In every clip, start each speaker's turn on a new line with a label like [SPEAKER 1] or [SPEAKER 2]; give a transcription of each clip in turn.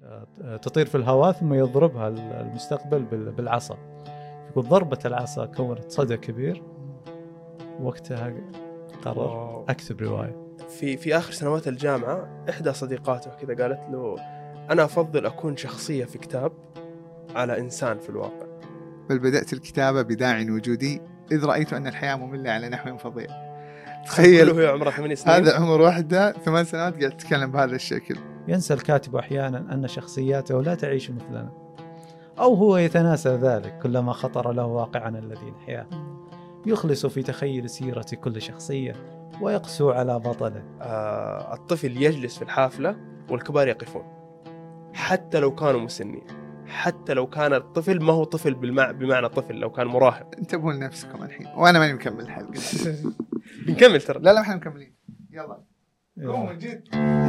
[SPEAKER 1] تطير في الهواء ثم يضربها المستقبل بالعصا. يقول ضربة العصا كونت صدى كبير، وقتها قرر أكتب رواية.
[SPEAKER 2] في آخر سنوات الجامعة إحدى صديقاته كذا قالت له أنا أفضل أكون شخصية في كتاب على إنسان في الواقع.
[SPEAKER 3] بل بدأت الكتابة بداع وجودي إذ رأيت أن الحياة مملة على نحو فظيع.
[SPEAKER 2] تخيل هو عمره 8 سنين،
[SPEAKER 3] هذا عمر واحدة 8 سنوات قاعد تتكلم بهذا الشكل.
[SPEAKER 1] ينسى الكاتب أحيانا أن شخصياته لا تعيش مثلنا، أو هو يتناسى ذلك كلما خطر له واقعنا الذي نحياه. يخلص في تخيل سيرة كل شخصية ويقسو على بطله.
[SPEAKER 2] الطفل يجلس في الحافلة والكبار يقفون، حتى لو كانوا مسنين، حتى لو كان الطفل ما هو طفل بمعنى طفل، لو كان مراهق.
[SPEAKER 3] انتبهوا لنفسكم الحين، وأنا ماني مكمل الحلقة.
[SPEAKER 2] بنكمل ترى.
[SPEAKER 3] لا احنا مكملين. يلا قوم جد.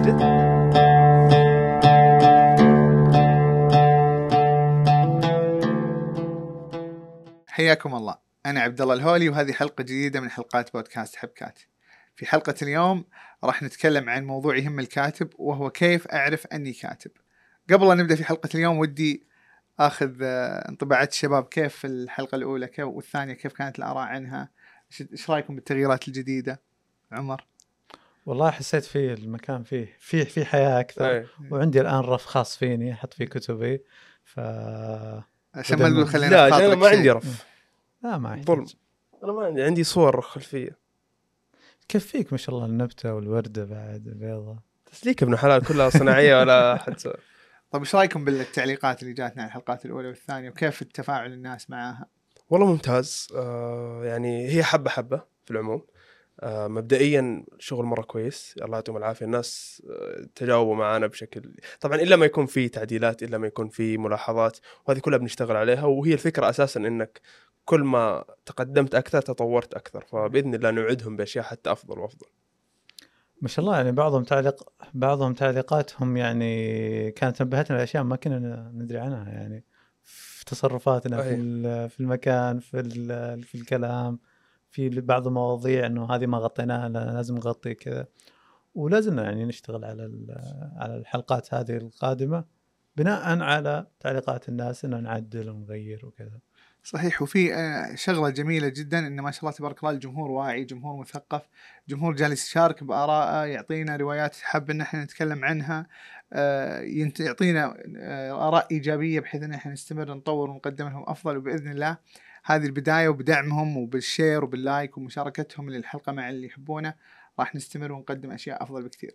[SPEAKER 3] حياكم الله، أنا عبد الله الهولي، وهذه حلقة جديدة من حلقات بودكاست حبكات. في حلقة اليوم راح نتكلم عن موضوع يهم الكاتب، وهو كيف أعرف أني كاتب. قبل أن نبدأ في حلقة اليوم ودي أخذ انطباعات الشباب، كيف الحلقة الأولى والثانية كيف كانت الآراء عنها، إيش رأيكم بالتغييرات الجديدة؟ عمر.
[SPEAKER 1] والله حسيت فيه المكان فيه حياة أكثر. وعندي الآن رف خاص فيني أحط فيه كتبي،
[SPEAKER 3] عشان ما نقول خلينا
[SPEAKER 2] لا أنا ما عندي رف.
[SPEAKER 1] لا ما
[SPEAKER 2] ظلم، أنا عندي صور خلفية.
[SPEAKER 1] كيف فيك ما شاء الله، النبتة والوردة بعد بيضة.
[SPEAKER 2] تسليك ابن حلال، كلها صناعية ولا حد سوى.
[SPEAKER 3] طيب إيش رأيكم بالتعليقات اللي جاتنا على الحلقات الأولى والثانية، وكيف التفاعل الناس معها؟
[SPEAKER 2] والله ممتاز. يعني هي حبة في العموم. مبدئيا شغل مرة كويس، الله يعطيهم العافية. الناس تجاوبوا معنا بشكل، طبعا إلا ما يكون في تعديلات، إلا ما يكون في ملاحظات، وهذه كلها بنشتغل عليها. وهي الفكرة أساسا إنك كل ما تقدمت أكثر تطورت أكثر، فبإذن الله نوعدهم بأشياء حتى أفضل وأفضل.
[SPEAKER 1] ما شاء الله. يعني بعضهم تعليقاتهم يعني كانت نبهتنا لأشياء ما كنا ندري عنها، يعني في تصرفاتنا في المكان، في الكلام، في بعض المواضيع إنه هذه ما غطيناها لازم نغطي كذا. ولازمنا يعني نشتغل على الحلقات هذه القادمة بناء على تعليقات الناس، إنه نعدل ونغير وكذا.
[SPEAKER 3] صحيح. وفي شغلة جميلة جدا إن ما شاء الله تبارك الله الجمهور واعي، جمهور مثقف، جمهور جالس يشارك بآراءه، يعطينا روايات حاب إن احنا نتكلم عنها، يعطينا آراء إيجابية بحيث إن احنا نستمر نطور ونقدم لهم أفضل. وبإذن الله هذه البداية، وبدعمهم وبالشير وباللايك ومشاركتهم للحلقة مع اللي يحبونه راح نستمر ونقدم أشياء أفضل بكثير.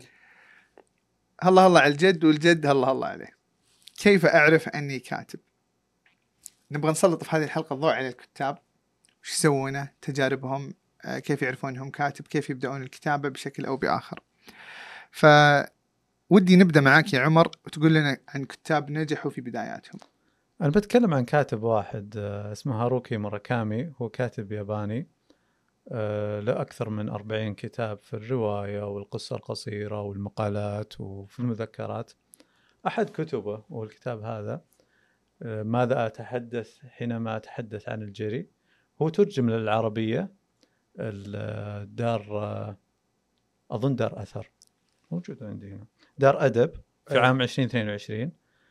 [SPEAKER 3] الله على الجد، والجد الله عليه. كيف أعرف أني كاتب؟ نبغى نسلط في هذه الحلقة الضوء على الكتاب، وش يسوونه، تجاربهم، كيف يعرفون انهم كاتب، كيف يبدأون الكتابة بشكل أو بآخر. فودي نبدأ معاك يا عمر وتقول لنا عن كتاب نجحوا في بداياتهم.
[SPEAKER 1] أنا بتكلم عن كاتب واحد اسمه هاروكي موراكامي. هو كاتب ياباني، له أكثر من 40 كتاب في الرواية والقصة القصيرة والمقالات وفي المذكرات. أحد كتبه والكتاب هذا ماذا أتحدث حينما أتحدث عن الجري. هو ترجم للعربية، الدار أظن دار أثر موجود عندي هنا، دار أدب في عام 2022.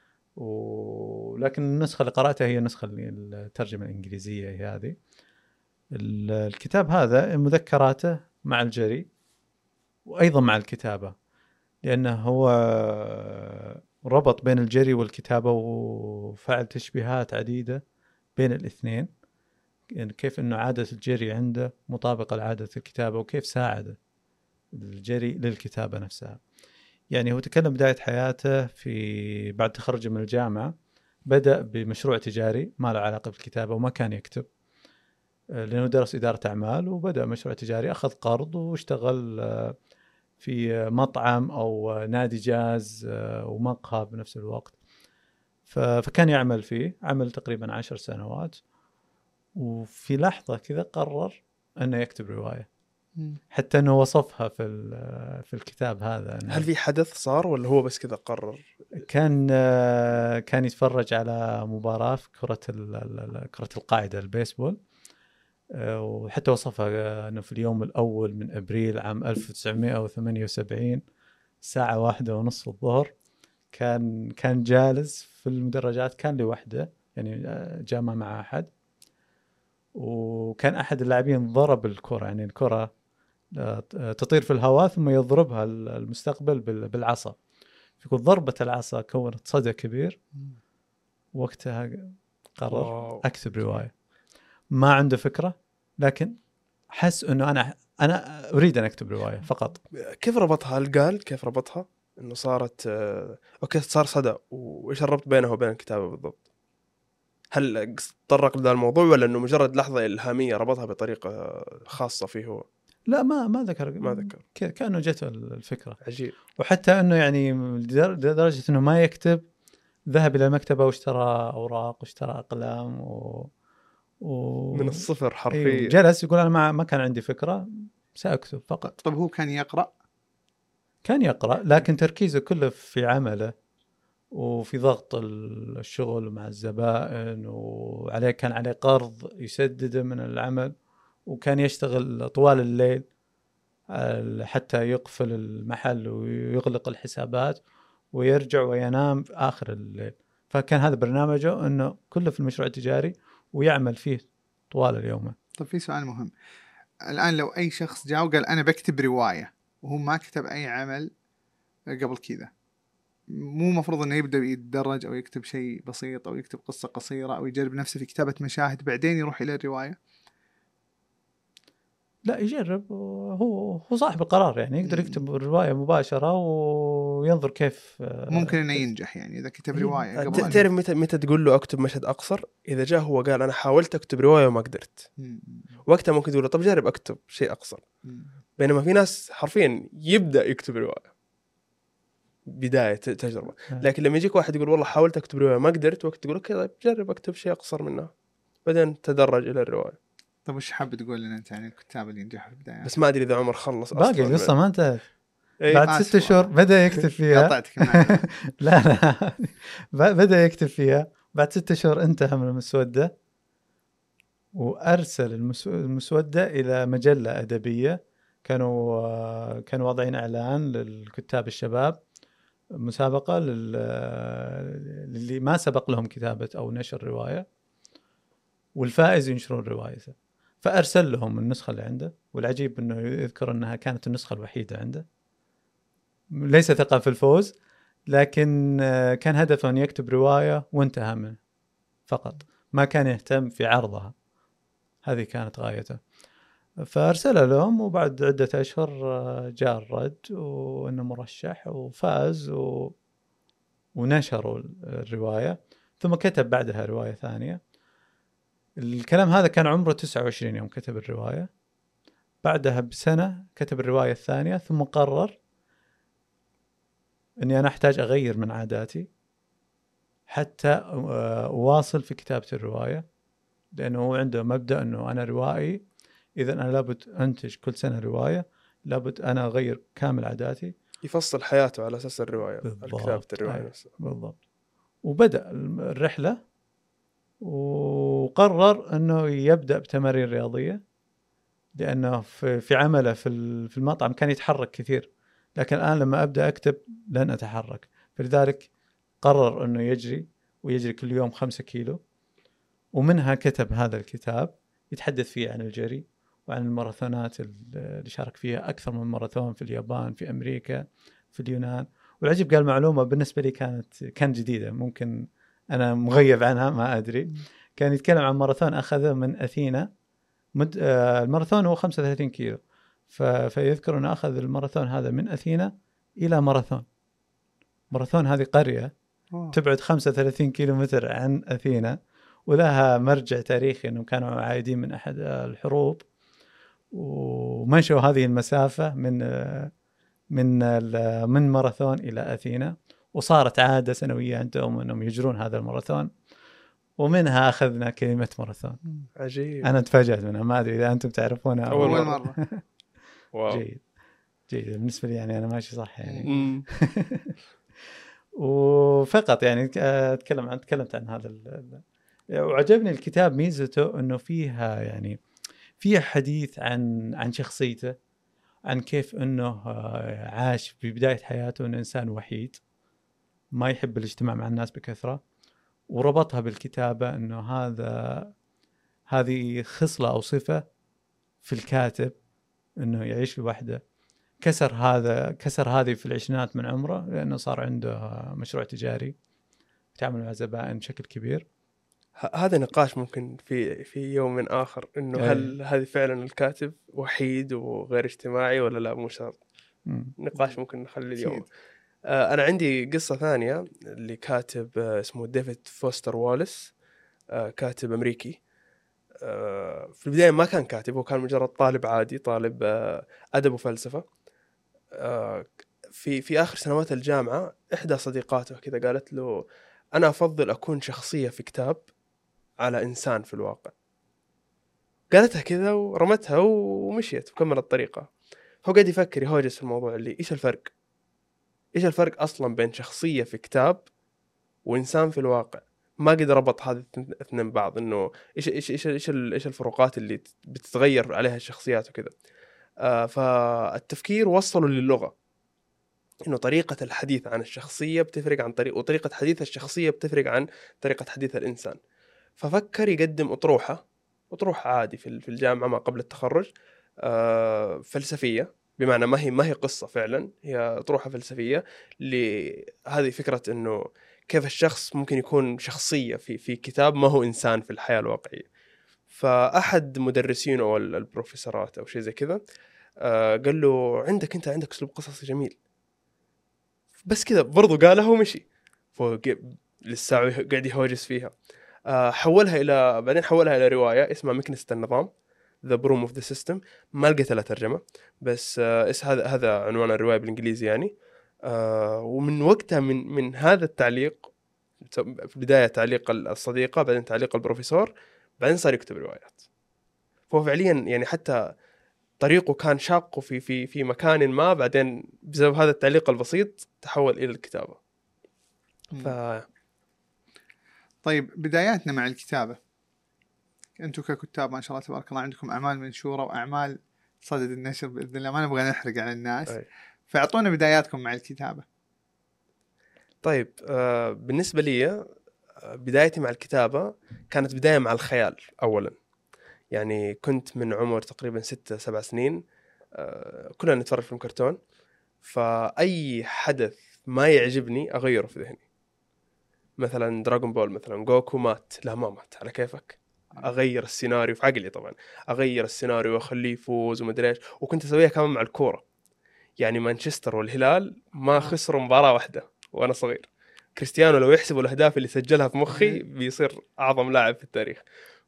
[SPEAKER 1] ولكن النسخة اللي قرأتها هي النسخة الترجمة الإنجليزية هي هذه. الكتاب هذا مذكراته مع الجري وأيضا مع الكتابة، لأنه هو ربط بين الجري والكتابة وفعل تشبيهات عديدة بين الاثنين، يعني كيف أنه عادة الجري عنده مطابقة لعادة الكتابة، وكيف ساعد الجري للكتابة نفسها. يعني هو تكلم بداية حياته في بعد تخرجه من الجامعة، بدأ بمشروع تجاري ما له علاقة بالكتابة وما كان يكتب، لأنه درس إدارة أعمال، وبدأ مشروع تجاري، أخذ قرض واشتغل في مطعم أو نادي جاز ومقهى بنفس الوقت. فكان يعمل فيه، عمل تقريبا 10 سنوات، وفي لحظة كذا قرر أنه يكتب رواية، حتى أنه وصفها في الكتاب هذا.
[SPEAKER 2] هل في حدث صار ولا هو بس كذا قرر؟
[SPEAKER 1] كان يتفرج على مباراة في كرة القاعدة البيسبول، وحتى وصفها أنه في اليوم الأول من أبريل عام 1978 الساعة 1:30 الظهر كان جالس في المدرجات، كان لوحده يعني، جاء ما مع أحد، وكان أحد اللاعبين ضرب الكرة، يعني الكرة تطير في الهواء ثم يضربها المستقبل بالعصا. يقول ضربة العصا كونت صدى كبير. وقتها قرر أكتب رواية. ما عنده فكرة، لكن حس إنه أنا أريد أن أكتب رواية فقط.
[SPEAKER 2] كيف ربطها؟ هل قال كيف ربطها إنه صارت أوكي صار صدى، وإيش الربط بينه وبين الكتابة بالضبط؟ هل تطرق لهذا الموضوع ولا إنه مجرد لحظة إلهامية ربطها بطريقة خاصة فيه هو؟
[SPEAKER 1] لا ما ذكر.
[SPEAKER 2] ما ذكر.
[SPEAKER 1] كأنه جته الفكرة.
[SPEAKER 2] عجيب.
[SPEAKER 1] وحتى إنه يعني لدرجة إنه ما يكتب، ذهب إلى المكتبة واشترى أوراق واشترى أقلام
[SPEAKER 2] من الصفر حرفيا.
[SPEAKER 1] أيوه. جلس يقول أنا ما كان عندي فكرة، سأكتب فقط.
[SPEAKER 3] طب هو كان يقرأ؟
[SPEAKER 1] كان يقرأ، لكن تركيزه كله في عمله وفي ضغط الشغل مع الزبائن، وعليه كان عليه قرض يسدده من العمل، وكان يشتغل طوال الليل حتى يقفل المحل ويغلق الحسابات ويرجع وينام في آخر الليل. فكان هذا برنامجه أنه كله في المشروع التجاري ويعمل فيه طوال اليوم.
[SPEAKER 3] طب في سؤال مهم الآن، لو أي شخص جاء وقال أنا بكتب رواية وهو ما كتب أي عمل قبل كذا، مو مفروض أنه يبدأ يتدرج أو يكتب شيء بسيط أو يكتب قصة قصيرة أو يجرب نفسه في كتابة مشاهد بعدين يروح إلى الرواية؟
[SPEAKER 1] لا، يجرب. هو صاحب القرار، يعني يقدر يكتب الرواية مباشرة وينظر كيف
[SPEAKER 3] ممكن انه ينجح يعني اذا كتب روايه قبل.
[SPEAKER 2] تعرف متى تقول له اكتب مشهد اقصر؟ اذا جاء هو قال انا حاولت اكتب روايه وما قدرت، وقتها ممكن تقول له طب جرب اكتب شيء اقصر. بينما في ناس حرفيا يبدا يكتب روايه بدايه تجربه، لكن لما يجيك واحد يقول والله حاولت اكتب روايه ما قدرت، وقت تقول اوكي طيب جرب اكتب شيء اقصر منها، بعدين تدرج الى الروايه.
[SPEAKER 3] طب وش حاب تقول لنا انت عن الكتاب اللي ينجحوا في البدايه؟
[SPEAKER 2] بس ما ادري اذا عمر خلص
[SPEAKER 1] باقي القصه ما انتهت.
[SPEAKER 2] إيه؟
[SPEAKER 1] بعد 6 شهور بدا يكتب فيها.
[SPEAKER 3] قطعتك
[SPEAKER 1] لا بدا يكتب فيها. بعد 6 شهور انتهى من المسوده، وارسل المسوده الى مجله ادبيه. كانوا واضعين اعلان للكتاب الشباب، مسابقه للي ما سبق لهم كتابه او نشر روايه، والفائز ينشرون روايته. فارسل لهم النسخه اللي عنده، والعجيب انه يذكر انها كانت النسخه الوحيده عنده. ليس ثقة في الفوز، لكن كان هدفه أن يكتب رواية وانتهى منه فقط، ما كان يهتم في عرضها. هذه كانت غايته. فأرسل لهم، وبعد عدة أشهر جاء الرد وأنه مرشح وفاز ونشروا الرواية. ثم كتب بعدها رواية ثانية. الكلام هذا كان عمره 29 يوم كتب الرواية. بعدها بسنة كتب الرواية الثانية، ثم قرر أني أنا أحتاج أغير من عاداتي حتى أواصل في كتابة الرواية، لأنه هو عنده مبدأ أنه أنا روائي، إذن أنا لابد أنتج كل سنة رواية، لابد أنا أغير كامل عاداتي.
[SPEAKER 2] يفصل حياته على أساس الرواية، كتابة الرواية نفسها.
[SPEAKER 1] بالضبط. وبدأ الرحلة، وقرر أنه يبدأ بتمارين رياضية، لأنه في عمله في المطعم كان يتحرك كثير، لكن الآن لما أبدأ أكتب لن أتحرك. فلذلك قرر أنه يجري كل يوم 5 كيلو، ومنها كتب هذا الكتاب يتحدث فيه عن الجري وعن الماراثونات اللي شارك فيها، أكثر من ماراثون في اليابان، في أمريكا، في اليونان. والعجيب قال معلومة بالنسبة لي كان جديدة، ممكن أنا مغيب عنها ما أدري. كان يتكلم عن ماراثون أخذه من أثينا. الماراثون هو 35 كيلو، فيذكر أنه أخذ الماراثون هذا من أثينا إلى ماراثون هذه قرية تبعد 35 كيلو متر عن أثينا، ولها مرجع تاريخي أنهم كانوا عايدين من أحد الحروب ومشوا هذه المسافة من ماراثون إلى أثينا، وصارت عادة سنوية عندهم أنهم يجرون هذا الماراثون، ومنها أخذنا كلمة ماراثون.
[SPEAKER 2] عجيب.
[SPEAKER 1] أنا تفاجأت منها، ما أدري إذا أنتم تعرفونها
[SPEAKER 2] أول مرة.
[SPEAKER 1] جيد بالنسبة لي، يعني أنا ماشي صح يعني. وفقط يعني تكلمت عن هذا وعجبني الكتاب ميزته أنه فيها حديث عن شخصيته، عن كيف أنه عاش في بداية حياته أنه إنسان وحيد، ما يحب الاجتماع مع الناس بكثرة، وربطها بالكتابة أنه هذه خصلة أو صفة في الكاتب، أنه يعيش لوحده. كسر هذه في العشرينات من عمره، لأنه صار عنده مشروع تجاري يتعامل مع زبائن بشكل كبير.
[SPEAKER 2] هذا نقاش ممكن في يوم من آخر، إنه هل هذه فعلا الكاتب وحيد وغير اجتماعي ولا لا؟ مو شرط. نقاش ممكن نخلي اليوم. أنا عندي قصة ثانية اللي كاتب اسمه ديفيد فوستر واليس، كاتب أمريكي. في البداية ما كان كاتب، هو كان مجرد طالب عادي، طالب أدب وفلسفة. في آخر سنوات الجامعة إحدى صديقاته كذا قالت له أنا أفضل أكون شخصية في كتاب على إنسان في الواقع. قالتها كذا ورمتها ومشيت وكملت الطريقة. هو قاعد يفكر يهوجس في الموضوع اللي إيش الفرق أصلا بين شخصية في كتاب وإنسان في الواقع. ما قدر ربط هذه الاثنين بعض، إنه إيش الفروقات اللي بتتغير عليها الشخصيات وكذا. فالتفكير وصلوا للغة، إنه طريقة الحديث عن الشخصية بتفرق عن وطريقة حديث الشخصية بتفرق عن طريقة حديث الإنسان. ففكر يقدم أطروحة عادي في الجامعة ما قبل التخرج، فلسفية، بمعنى ما هي قصة فعلا، هي أطروحة فلسفية لهذه فكرة إنه كيف الشخص ممكن يكون شخصية في كتاب ما هو إنسان في الحياة الواقعية. فأحد مدرسينه أو البروفيسورات أو شيء زي كذا قال له عندك أسلوب قصصي جميل، بس كذا برضو قالها ومشي. لسه قاعد يهوجس فيها. بعدين حولها إلى رواية اسمها مكنسة النظام، The Broom of the System. ما لقيت لها ترجمة، بس هذا عنوان الرواية بالإنجليزي يعني. ومن وقتها من هذا التعليق، في بداية تعليق الصديقة، بعدين تعليق البروفيسور، بعدين صار يكتب روايات. فهو فعليا يعني حتى طريقه كان شاق في مكان ما، بعدين بسبب هذا التعليق البسيط تحول إلى الكتابة.
[SPEAKER 3] طيب بداياتنا مع الكتابة، أنتم ككتاب ما شاء الله تبارك الله عندكم أعمال منشورة وأعمال صدد النشر بإذن الله، ما نبغى نحرق على الناس. فأعطونا بداياتكم مع الكتابة.
[SPEAKER 2] طيب بالنسبة لي بدايتي مع الكتابة كانت بداية مع الخيال أولا. يعني كنت من عمر تقريبا 6-7 سنين، كلنا نتفرج في كرتون، فأي حدث ما يعجبني أغيره في ذهني. مثلا دراغون بول، مثلا جوكو مات، لا ما مات، على كيفك. أغير السيناريو في عقلي طبعا، أغير السيناريو وأخليه يفوز ومدري إيش. وكنت أسويها كمان مع الكورة، يعني مانشستر والهلال ما خسروا مباراة واحدة وأنا صغير. كريستيانو لو يحسبوا الأهداف اللي سجلها في مخي بيصير أعظم لاعب في التاريخ.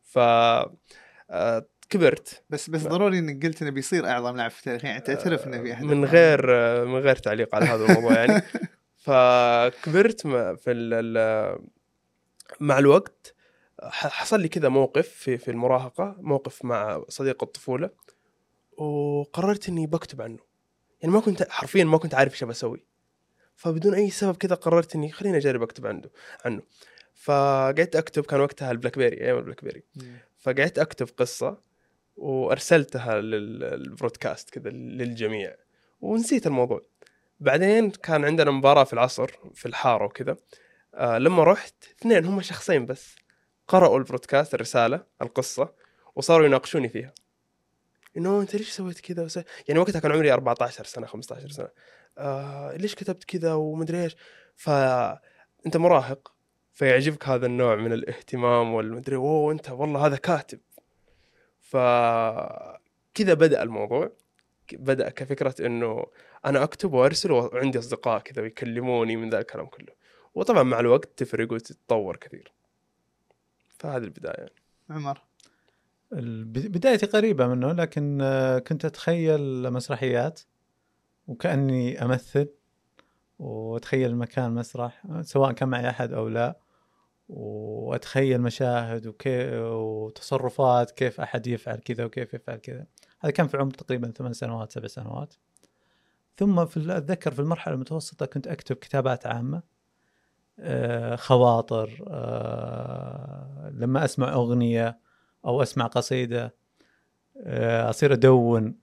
[SPEAKER 2] كبرت.
[SPEAKER 3] بس ضروري انك قلت انه بيصير اعظم لاعب في التاريخ، يعني تعترف انه في احد
[SPEAKER 2] من غير تعليق على هذا الموضوع يعني. فكبرت مع الوقت. حصل لي كذا موقف في المراهقة، موقف مع صديق الطفولة، وقررت اني بكتب عنه. يعني حرفيا ما كنت عارف ايش بسوي، فبدون اي سبب كذا قررت اني خليني اجرب اكتب عنه. فقعدت اكتب، كان وقتها البلاك بيري، ايام البلاك بيري. فقعدت اكتب قصة وارسلتها للبرودكاست كذا للجميع، ونسيت الموضوع. بعدين كان عندنا مباراة في العصر في الحارة وكذا. لما رحت، 2 هم شخصين بس قرأوا البرودكاست، الرسالة، القصة، وصاروا يناقشوني فيها، إنه أنت ليش سويت كذا يعني وقتها كان عمري 14 سنة 15 سنة. ليش كتبت كذا ومدري إيش. فأنت مراهق، فيعجبك هذا النوع من الاهتمام والمدري، أنت والله هذا كاتب. فكذا بدأ الموضوع، بدأ كفكرة إنه أنا أكتب وأرسل، وعندي أصدقاء كذا ويكلموني من ذا الكلام كله. وطبعا مع الوقت تفرق وتتطور كثير. فهذه البداية يعني.
[SPEAKER 3] عمر،
[SPEAKER 1] بدايتي قريبة منه، لكن كنت أتخيل مسرحيات وكأني أمثل، وأتخيل المكان مسرح سواء كان معي أحد أو لا، وأتخيل مشاهد وتصرفات، كيف أحد يفعل كذا وكيف يفعل كذا. هذا كان في عمر تقريبا 8 سنوات 7 سنوات. ثم أتذكر في المرحلة المتوسطة كنت أكتب كتابات عامة، خواطر، لما أسمع أغنية أو أسمع قصيدة أصير أدون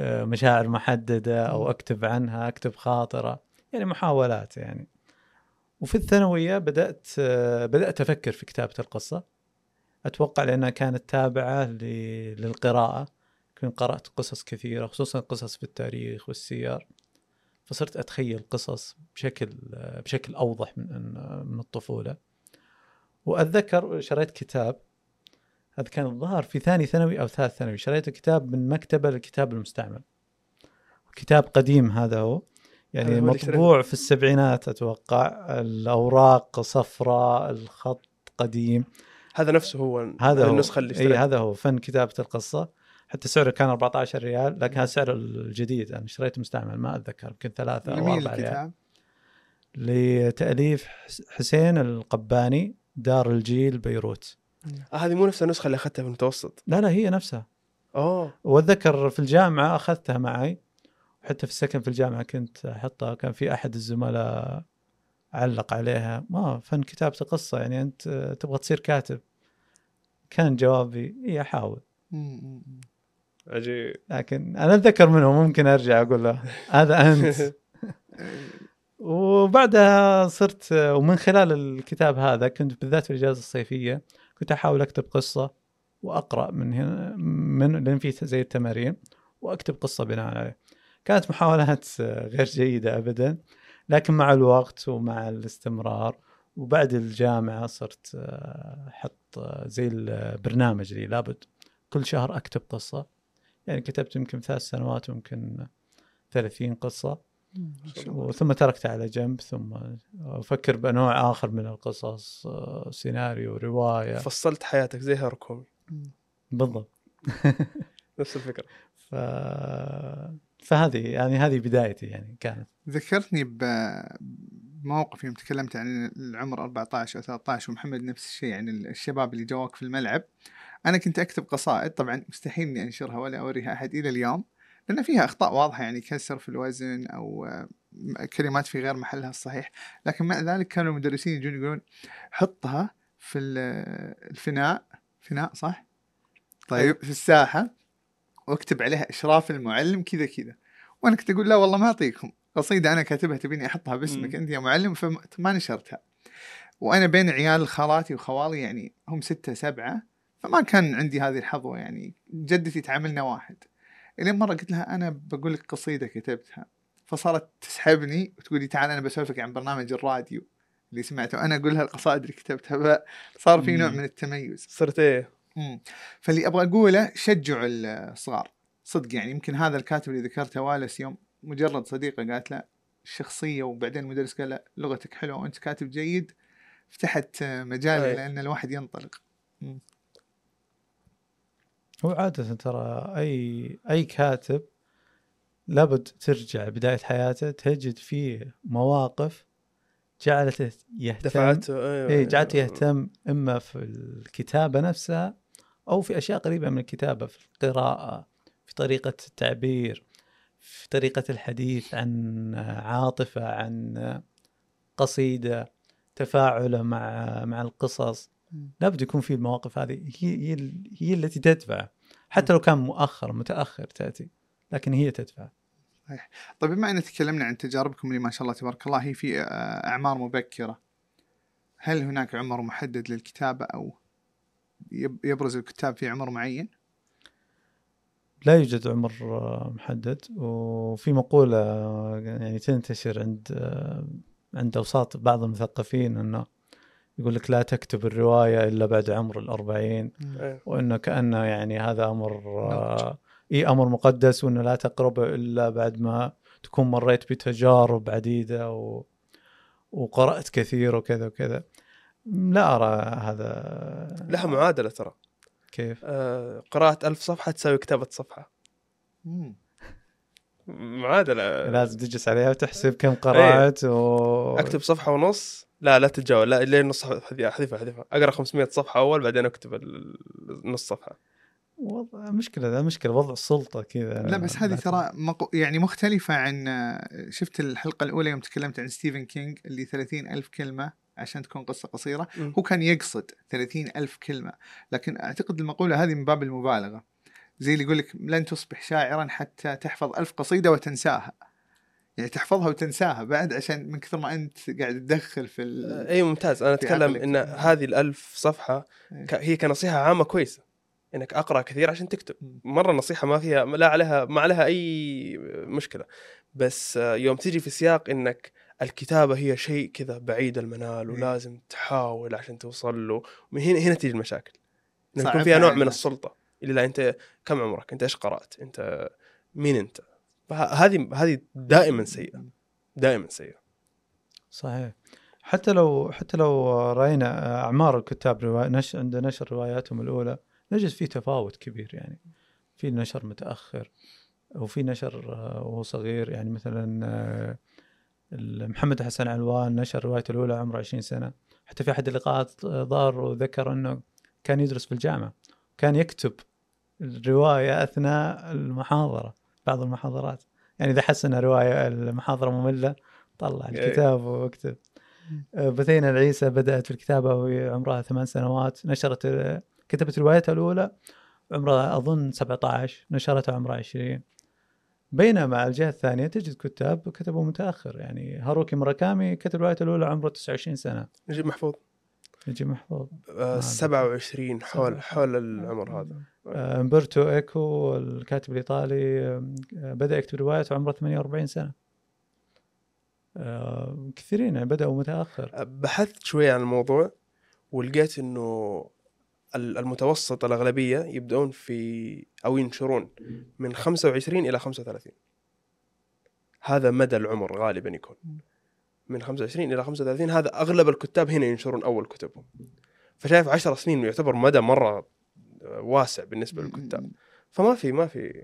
[SPEAKER 1] مشاعر محددة أو أكتب عنها، أكتب خاطرة، يعني محاولات يعني. وفي الثانوية بدأت أفكر في كتابة القصة. أتوقع لأنها كانت تابعة للقراءة، كنت قرأت قصص كثيرة خصوصا قصص في التاريخ والسير، فصرت أتخيل قصص بشكل أوضح من الطفولة. وأتذكر شريت كتاب، هذا كان الظاهر في ثاني ثانوي أو ثالث ثانوي، شريت كتاب من مكتبة الكتاب المستعمل، كتاب قديم هذا هو يعني مطبوع في السبعينات أتوقع، الأوراق صفراء، الخط قديم.
[SPEAKER 2] هذا نفسه هو
[SPEAKER 1] هذا هو
[SPEAKER 2] النسخة اللي اشتريتها.
[SPEAKER 1] هذا هو فن كتابة القصة. حتى سعره كان 14 ريال، لكن هذا سعر الجديد، أنا شريته مستعمل ما أتذكر، يمكن 3 أو 4 ريال. لتأليف حسين القباني، دار الجيل بيروت.
[SPEAKER 2] هذه مو نفس النسخة اللي أخذتها في المتوسط؟
[SPEAKER 1] لا هي نفسها.
[SPEAKER 2] أوه.
[SPEAKER 1] وأتذكر في الجامعة أخذتها معي، وحتى في السكن في الجامعة كنت أحطها. كان في أحد الزملاء علق عليها، ما فن كتابة قصة يعني أنت تبغى تصير كاتب؟ كان جوابي إيه أحاول.
[SPEAKER 2] عجيب.
[SPEAKER 1] لكن أنا أتذكر منه، ممكن أرجع أقول له هذا أنت. وبعدها صرت، ومن خلال الكتاب هذا كنت بالذات في الإجازة الصيفية كنت أحاول أكتب قصة وأقرأ من هنا، لأن فيه زي التمارين، وأكتب قصة بناء عليه. كانت محاولات غير جيدة أبدا، لكن مع الوقت ومع الاستمرار وبعد الجامعة صرت أحط زي البرنامج لي لابد كل شهر أكتب قصة. يعني كتبت يمكن 3 سنوات ويمكن 30 قصة، ثم تركتها على جنب، ثم أفكر بأنواع آخر من القصص، سيناريو، رواية.
[SPEAKER 2] فصلت حياتك زي هاروكومي.
[SPEAKER 1] بالضبط.
[SPEAKER 2] نفس الفكرة.
[SPEAKER 1] فهذه يعني هذه بدايتي يعني كانت.
[SPEAKER 3] ذكرتني بموقف يوم تكلمت عن العمر 14 أو 13 ومحمد نفس الشيء، يعني الشباب اللي جواك في الملعب. أنا كنت أكتب قصائد، طبعا مستحيل إني أنشرها ولا أوريها أحد إلى اليوم، لأن فيها أخطاء واضحة، يعني كسر في الوزن أو كلمات في غير محلها الصحيح. لكن مع ذلك كانوا المدرسين يجون يقولون حطها في الفناء، فناء صح؟ طيب في الساحة، واكتب عليها إشراف المعلم كذا كذا. وأنا كنت أقول لا والله ما أعطيكم قصيدة أنا كاتبها تبيني أحطها باسمك أنت يا معلم، فما نشرتها. وأنا بين عيال خالاتي وخوالي يعني هم 6 7، فما كان عندي هذه الحظوة، يعني جدتي تعاملنا واحد. إلى مرة قلت لها أنا بقول لك قصيدة كتبتها، فصارت تسحبني وتقولي تعال أنا بسولفك عن برنامج الراديو اللي سمعته، أنا أقول لها القصائد اللي كتبتها، فصار في نوع من التميز.
[SPEAKER 2] صرت إيه؟
[SPEAKER 3] فاللي أبغى أقوله شجعوا الصغار صدق. يعني يمكن هذا الكاتب اللي ذكرته والس، يوم مجرد صديقة قالت له الشخصية، وبعدين المدرس قال له لغتك حلوة وأنت كاتب جيد، فتحت مجال لأن الواحد ينطلق.
[SPEAKER 1] هو عادة ترى أي كاتب لابد ترجع بداية حياته تجد فيه مواقف جعلته يهتم،
[SPEAKER 2] دفعته
[SPEAKER 1] جعلته يهتم إما في الكتابة نفسها أو في أشياء قريبة من الكتابة، في القراءة، في طريقة التعبير، في طريقة الحديث عن عاطفة، عن قصيدة، تفاعله مع القصص. لابد يكون في المواقف هذه هي التي تدفع، حتى لو كان متأخر تأتي، لكن هي تدفع.
[SPEAKER 3] طيب بما أن تكلمنا عن تجاربكم اللي ما شاء الله تبارك الله هي في أعمار مبكرة، هل هناك عمر محدد للكتابة أو يبرز الكتاب في عمر معين؟
[SPEAKER 1] لا يوجد عمر محدد، وفي مقولة يعني تنتشر عند أوساط بعض المثقفين أنه يقول لك لا تكتب الرواية إلا بعد عمر 40، وإنه كأنه يعني هذا أمر مقدس، وإنه لا تقربه إلا بعد ما تكون مريت بتجارب عديدة وقرأت كثير وكذا وكذا. لا أرى هذا.
[SPEAKER 2] لها معادلة ترى.
[SPEAKER 1] كيف؟
[SPEAKER 2] قراءة 1000 صفحة تساوي كتابة صفحة. معادلة
[SPEAKER 1] لازم تجلس عليها وتحسب كم قرأت.
[SPEAKER 2] أكتب صفحة ونص، لا تتجاوز، لا لين نص أحذفها أقرأ 500 صفحة أول، بعدين أكتب نص صفحة.
[SPEAKER 1] مشكلة وضع السلطة كذا.
[SPEAKER 3] لا بس هذه ترى يعني مختلفة عن شفت الحلقة الأولى يوم تكلمت عن ستيفن كينج اللي 30,000 كلمة عشان تكون قصة قصيرة. هو كان يقصد 30,000 كلمة، لكن أعتقد المقولة هذه من باب المبالغة، زي اللي يقولك لن تصبح شاعرا حتى تحفظ 1000 قصيدة وتنساها. يعني تحفظها وتنساها بعد عشان من كثر ما أنت قاعد تدخل في
[SPEAKER 2] أي ممتاز. أنا أتكلم
[SPEAKER 3] عقلك.
[SPEAKER 2] إن هذه ال1000 صفحة هي كنصيحة عامة كويسة، إنك أقرأ كثير عشان تكتب. مرة نصيحة ما فيها ما عليها أي مشكلة، بس يوم تيجي في سياق إنك الكتابة هي شيء كذا بعيد المنال ولازم تحاول عشان توصل له، من هنا تيجي المشاكل. يكون فيها نوع من السلطة. إلا أنت كم عمرك؟ أنت إيش قرأت؟ أنت مين أنت؟ هذه دائما سيئة، دائما سيئة.
[SPEAKER 1] صحيح. حتى لو رأينا أعمار الكتاب عند نشر رواياتهم الأولى نجد فيه تفاوت كبير. يعني في نشر متأخر وفي نشر وهو صغير. يعني مثلا محمد حسن علوان نشر روايته الأولى عمره 20 سنة. حتى في أحد اللقاءات ضار وذكر أنه كان يدرس في الجامعة، كان يكتب الرواية أثناء المحاضرة، بعض المحاضرات. يعني إذا حس أن رواية المحاضرة مملة طلع الكتاب واكتب. بثينة العيسى بدأت في الكتابة وهي عمرها 8 سنوات، كتبت روايتها الأولى عمرها أظن 17، نشرتها عمرها 20. بينما على الجهة الثانية تجد كتاب كتبوا متأخر. يعني هاروكي موراكامي كتب روايته الأولى عمره 29 سنة.
[SPEAKER 2] نجيب محفوظ 27 حول العمر هذا.
[SPEAKER 1] أمبرتو إيكو الكاتب الإيطالي بدأ يكتب روايته عمره 48 سنة. كثيرين يعني بدأوا متأخر.
[SPEAKER 2] بحثت شوية عن الموضوع ولقيت إنه المتوسط الأغلبية يبدأون في أو ينشرون من 25 إلى 35. هذا مدى العمر غالبا يكون من 25 إلى 35. هذا أغلب الكتاب هنا ينشرون أول كتبهم. فشايف 10 سنين يعتبر مدى مرة واسع بالنسبة للكتاب. فما في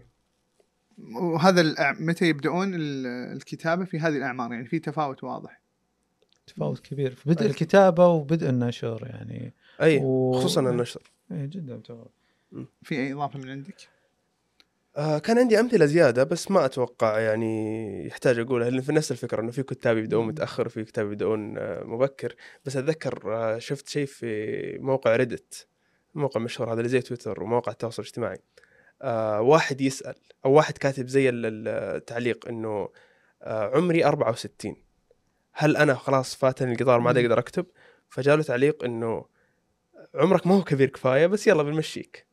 [SPEAKER 3] وهذا متى يبدأون الكتابة في هذه الأعمار؟ يعني في تفاوت واضح،
[SPEAKER 1] تفاوت كبير في بدء الكتابة وبدء النشر. يعني
[SPEAKER 2] خصوصا النشر
[SPEAKER 1] جدا تفاوت.
[SPEAKER 3] في أي إضافة من عندك؟
[SPEAKER 2] كان عندي أمثلة زيادة بس ما أتوقع يعني يحتاج أقولها، لأن في نفس الفكرة إنه في كتاب يبدأون متأخر وفي كتاب يبدأون مبكر. بس أتذكر شفت شيء في موقع ريدت، موقع مشهور هذا اللي زي تويتر ومواقع التواصل الاجتماعي. واحد يسأل أو واحد كاتب زي التعليق إنه عمري 64، هل أنا خلاص فاتني القطار ما أقدر أكتب؟ فجاله تعليق إنه عمرك ما هو كبير كفاية بس يلا بنمشيك.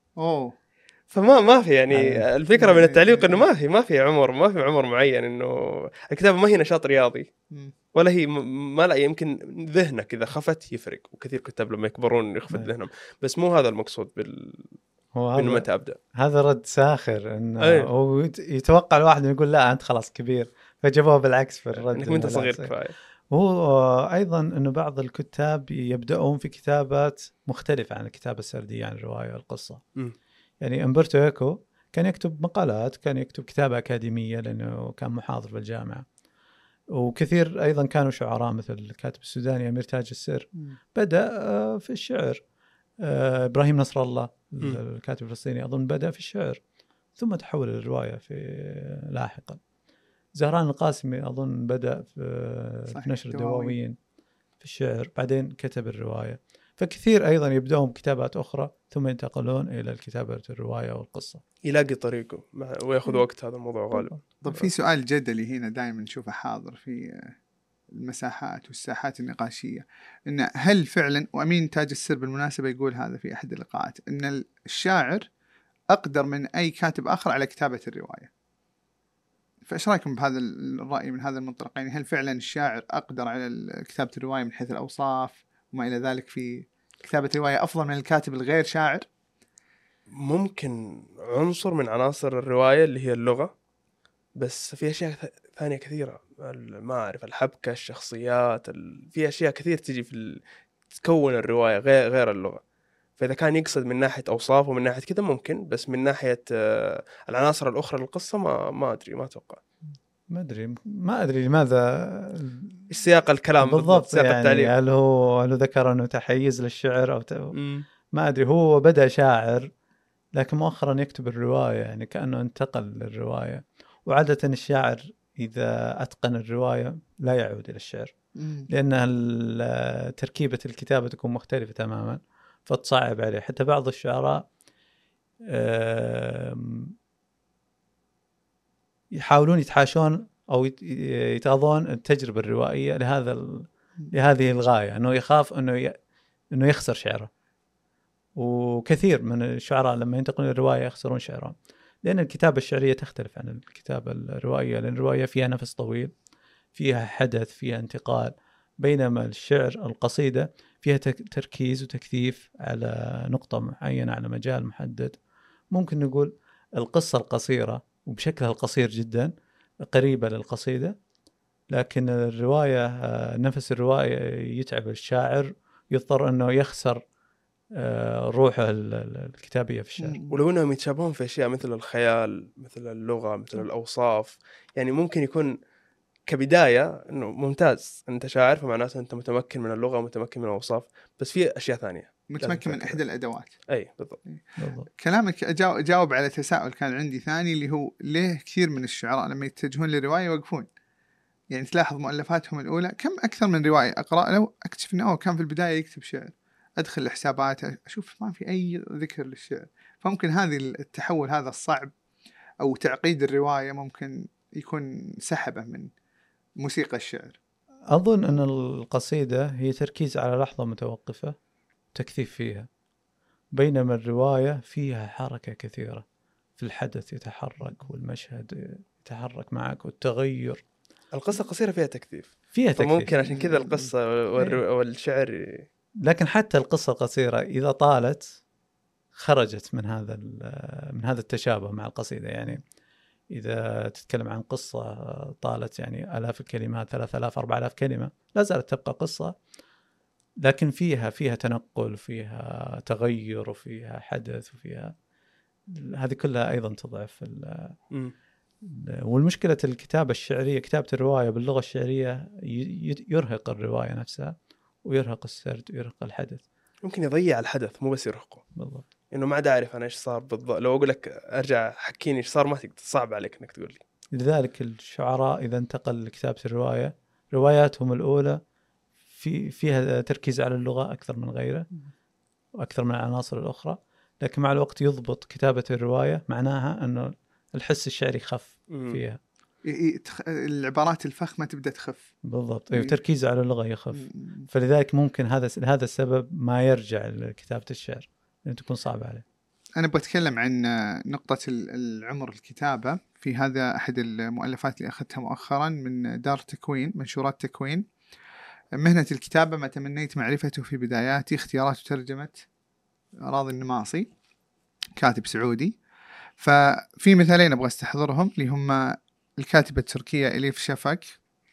[SPEAKER 2] فما في يعني الفكرة من التعليق إنه ما في عمر معين، إنه الكتابة ما هي نشاط رياضي ولا هي ما لا يمكن ذهنك إذا خفت يفرق، وكثير كتاب لما يكبرون يخفت ذهنهم، بس مو هذا المقصود إنه متى أبدأ.
[SPEAKER 1] هذا رد ساخر إنه يتوقع الواحد يقول لا أنت خلاص كبير، فجابوه بالعكس في الرد
[SPEAKER 2] إنك أنت صغير كفاية.
[SPEAKER 1] هو أيضا إنه بعض الكتاب يبدأون في كتابات مختلفة عن الكتابة السردية عن الرواية والقصة. يعني أمبرتو إيكو كان يكتب مقالات، كان يكتب كتابة أكاديمية لأنه كان محاضر في الجامعة. وكثير أيضا كانوا شعراء مثل الكاتب السوداني أمير تاج السر بدأ في الشعر. إبراهيم نصر الله الكاتب الفلسطيني أظن بدأ في الشعر ثم تحول للرواية في لاحقا. زهران القاسمي أظن بدأ في نشر الدواوين في الشعر، بعدين كتب الرواية. فكثير أيضا يبدأون بكتابات أخرى ثم ينتقلون إلى الكتابة الرواية والقصة،
[SPEAKER 2] يلاقي طريقه ويأخذ وقت. هذا الموضوع غالب.
[SPEAKER 3] طب في سؤال جدلي هنا دائما نشوفه حاضر في المساحات والساحات النقاشية، إن هل فعلا، وأمين تاج السر بالمناسبة يقول هذا في أحد اللقاءات، إن الشاعر أقدر من أي كاتب آخر على كتابة الرواية. فإيش رأيكم بهذا الرأي من هذا المنطلق؟ يعني هل فعلا الشاعر أقدر على كتابة الرواية من حيث الأوصاف وما إلى ذلك في كتابة رواية أفضل من الكاتب الغير شاعر؟
[SPEAKER 2] ممكن عنصر من عناصر الرواية اللي هي اللغة، بس في أشياء ثانية كثيرة ما أعرف، الحبكة، الشخصيات، في أشياء كثير تجي في تكون الرواية غير اللغة. فإذا كان يقصد من ناحية أوصاف ومن ناحية كذا ممكن، بس من ناحية العناصر الأخرى للقصة ما أدري، ما أتوقع.
[SPEAKER 1] ما أدري لماذا
[SPEAKER 2] السياق الكلام
[SPEAKER 1] بالضبط.
[SPEAKER 2] سياق
[SPEAKER 1] يعني
[SPEAKER 2] التعليم.
[SPEAKER 1] هل هو ذكر أنه تحيز للشعر أو ما أدري. هو بدأ شاعر لكن مؤخرا يكتب الرواية، يعني كأنه انتقل للرواية. وعادة الشاعر إذا أتقن الرواية لا يعود إلى الشعر، لأن تركيبة الكتابة تكون مختلفة تماما فتصعب عليه. حتى بعض الشعراء يحاولون يتحاشون أو يتغاضون التجربة الروائية لهذه الغاية، أنه يخاف أنه يخسر شعره. وكثير من الشعراء لما ينتقلون الرواية يخسرون شعرهم، لأن الكتابة الشعرية تختلف عن الكتابة الروائية، لأن الرواية فيها نفس طويل، فيها حدث، فيها انتقال، بينما الشعر القصيدة فيها تركيز وتكثيف على نقطة معينة، على مجال محدد. ممكن نقول القصة القصيرة وبشكلها القصير جدا قريبة للقصيدة، لكن الرواية نفس الرواية يتعب الشاعر، يضطر أنه يخسر روحه الكتابية في الشعر.
[SPEAKER 2] ولو أنهم يتشابهون في أشياء مثل الخيال، مثل اللغة، مثل الأوصاف، يعني ممكن يكون كبداية إنه ممتاز، أنت شاعر فمعناته أنت متمكن من اللغة ومتمكن من الأوصاف، بس في أشياء ثانية
[SPEAKER 3] متمكن من إحدى الأدوات.
[SPEAKER 2] أي بالضبط.
[SPEAKER 3] كلامك جاوب على تساؤل كان عندي ثاني، اللي هو ليه كثير من الشعراء لما يتجهون للرواية يوقفون؟ يعني تلاحظ مؤلفاتهم الأولى كم أكثر من رواية أقرأ له أكتشف إنه كان في البداية يكتب شعر، أدخل الحسابات أشوف ما في أي ذكر للشعر. فممكن هذه التحول هذا الصعب أو تعقيد الرواية ممكن يكون سحبه من موسيقى الشعر.
[SPEAKER 1] أظن أن القصيدة هي تركيز على لحظة متوقفة تكثيف فيها، بينما الرواية فيها حركة كثيرة في الحدث، يتحرك والمشهد يتحرك معك والتغير.
[SPEAKER 2] القصة قصيرة فيها تكثيف،
[SPEAKER 1] فيها تكثيف،
[SPEAKER 2] فممكن عشان كذا القصة والشعر.
[SPEAKER 1] لكن حتى القصة القصيرة إذا طالت خرجت من هذا التشابه مع القصيدة. يعني إذا تتكلم عن قصة طالت يعني آلاف الكلمات، 3000 4000 كلمة، لا زالت تبقى قصة، لكن فيها تنقل، فيها تغير، وفيها حدث، وفيها هذه كلها أيضا تضعف والمشكلة الكتابة الشعرية، كتابة الرواية باللغة الشعرية يرهق الرواية نفسها، ويرهق السرد، ويرهق الحدث.
[SPEAKER 2] ممكن يضيع الحدث مو بس يرهقه.
[SPEAKER 1] بالضبط.
[SPEAKER 2] إنه ما عاد أعرف أنا إيش صار بالضبط، لو أقول لك أرجع حكيني إيش صار ما تقدر، صعب عليك إنك تقول لي.
[SPEAKER 1] لذلك الشعراء إذا انتقل لكتابة الرواية، رواياتهم الأولى فيها تركيز على اللغة أكثر من غيره وأكثر من العناصر الأخرى، لكن مع الوقت يضبط كتابة الرواية، معناها أنه الحس الشعري خف فيها،
[SPEAKER 3] العبارات الفخمة تبدأ تخف.
[SPEAKER 1] بالضبط. تركيز على اللغة يخف. فلذلك ممكن هذا السبب ما يرجع لكتابة الشعر، لأن تكون صعبة عليه.
[SPEAKER 3] أنا بتكلم عن نقطة العمر الكتابة. في هذا أحد المؤلفات اللي أخذتها مؤخرا من دار تكوين، منشورات تكوين. مهنة الكتابة ما تمنيت معرفته في بداياتي، اختيارات وترجمة راضي النماصي، كاتب سعودي. ففي مثالين أبغى استحضرهم، اللي هم الكاتبة التركية إليف شفق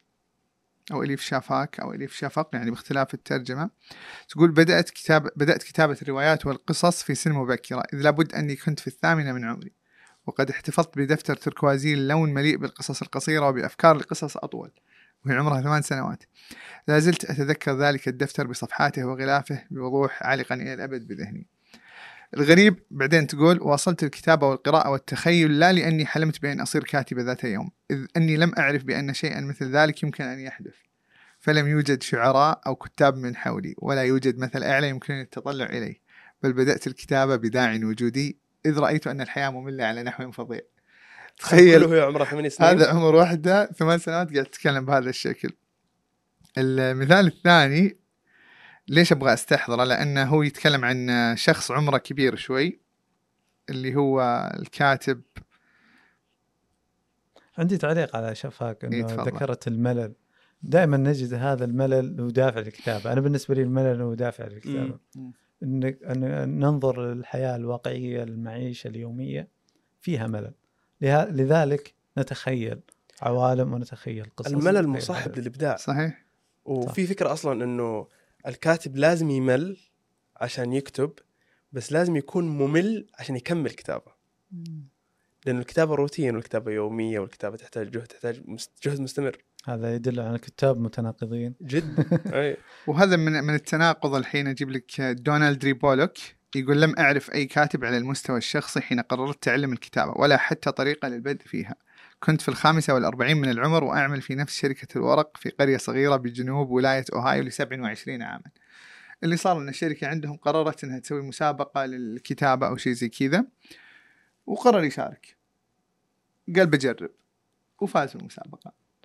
[SPEAKER 3] أو إليف شافاك أو إليف شفق، يعني باختلاف الترجمة. تقول بدأت كتابة الروايات والقصص في سن مبكرة، إذ لابد أني كنت في 8 من عمري، وقد احتفظت بدفتر تركوازي اللون مليء بالقصص القصيرة وبأفكار لقصص أطول، وهي عمرها 8 سنوات. لا زلت أتذكر ذلك الدفتر بصفحاته وغلافه بوضوح، عالقا إلى الأبد بذهني. الغريب بعدين تقول واصلت الكتابة والقراءة والتخيل لا لأني حلمت بأن أصير كاتبة ذات يوم، إذ أني لم أعرف بأن شيئا مثل ذلك يمكن أن يحدث، فلم يوجد شعراء أو كتاب من حولي، ولا يوجد مثل أعلى يمكنني التطلع إليه، بل بدأت الكتابة بداع وجودي، إذ رأيت أن الحياة مملة على نحو فظيع.
[SPEAKER 2] تخيل هو عمره 8 سنين،
[SPEAKER 3] هذا عمر واحدة 8 سنوات قاعد تتكلم بهذا الشكل. المثال الثاني ليش أبغى أستحضره؟ لأنه هو يتكلم عن شخص عمره كبير شوي، اللي هو الكاتب.
[SPEAKER 1] عندي تعليق على شفاك أنه ذكرت الملل. دائما نجد هذا الملل هو دافع للكتابة. أنا بالنسبة لي الملل هو دافع للكتابة. أن ننظر للحياة الواقعية، المعيشة اليومية فيها ملل، لذلك نتخيل عوالم ونتخيل قصص.
[SPEAKER 2] الملل مصاحب للإبداع.
[SPEAKER 3] صحيح.
[SPEAKER 2] وفي فكرة أصلا أنه الكاتب لازم يمل عشان يكتب، بس لازم يكون ممل عشان يكمل كتابة. لأن الكتابة روتين، والكتابة يومية، والكتابة تحتاج جهد، تحتاج جهد مستمر.
[SPEAKER 1] هذا يدل على كتاب متناقضين
[SPEAKER 2] جدا.
[SPEAKER 3] وهذا من التناقض. الحين أجيب لك دونالد ريبولوك يقول لم أعرف أي كاتب على المستوى الشخصي حين قررت تعلم الكتابة، ولا حتى طريقة للبدء فيها. كنت في 45 من العمر وأعمل في نفس شركة الورق في قرية صغيرة بجنوب ولاية أوهايو ل27 عاما. اللي صار أن الشركة عندهم قررت أنها تسوي مسابقة للكتابة أو شيء زي كذا، وقرر يشارك. قال بجرب، وفاز في المسابقة.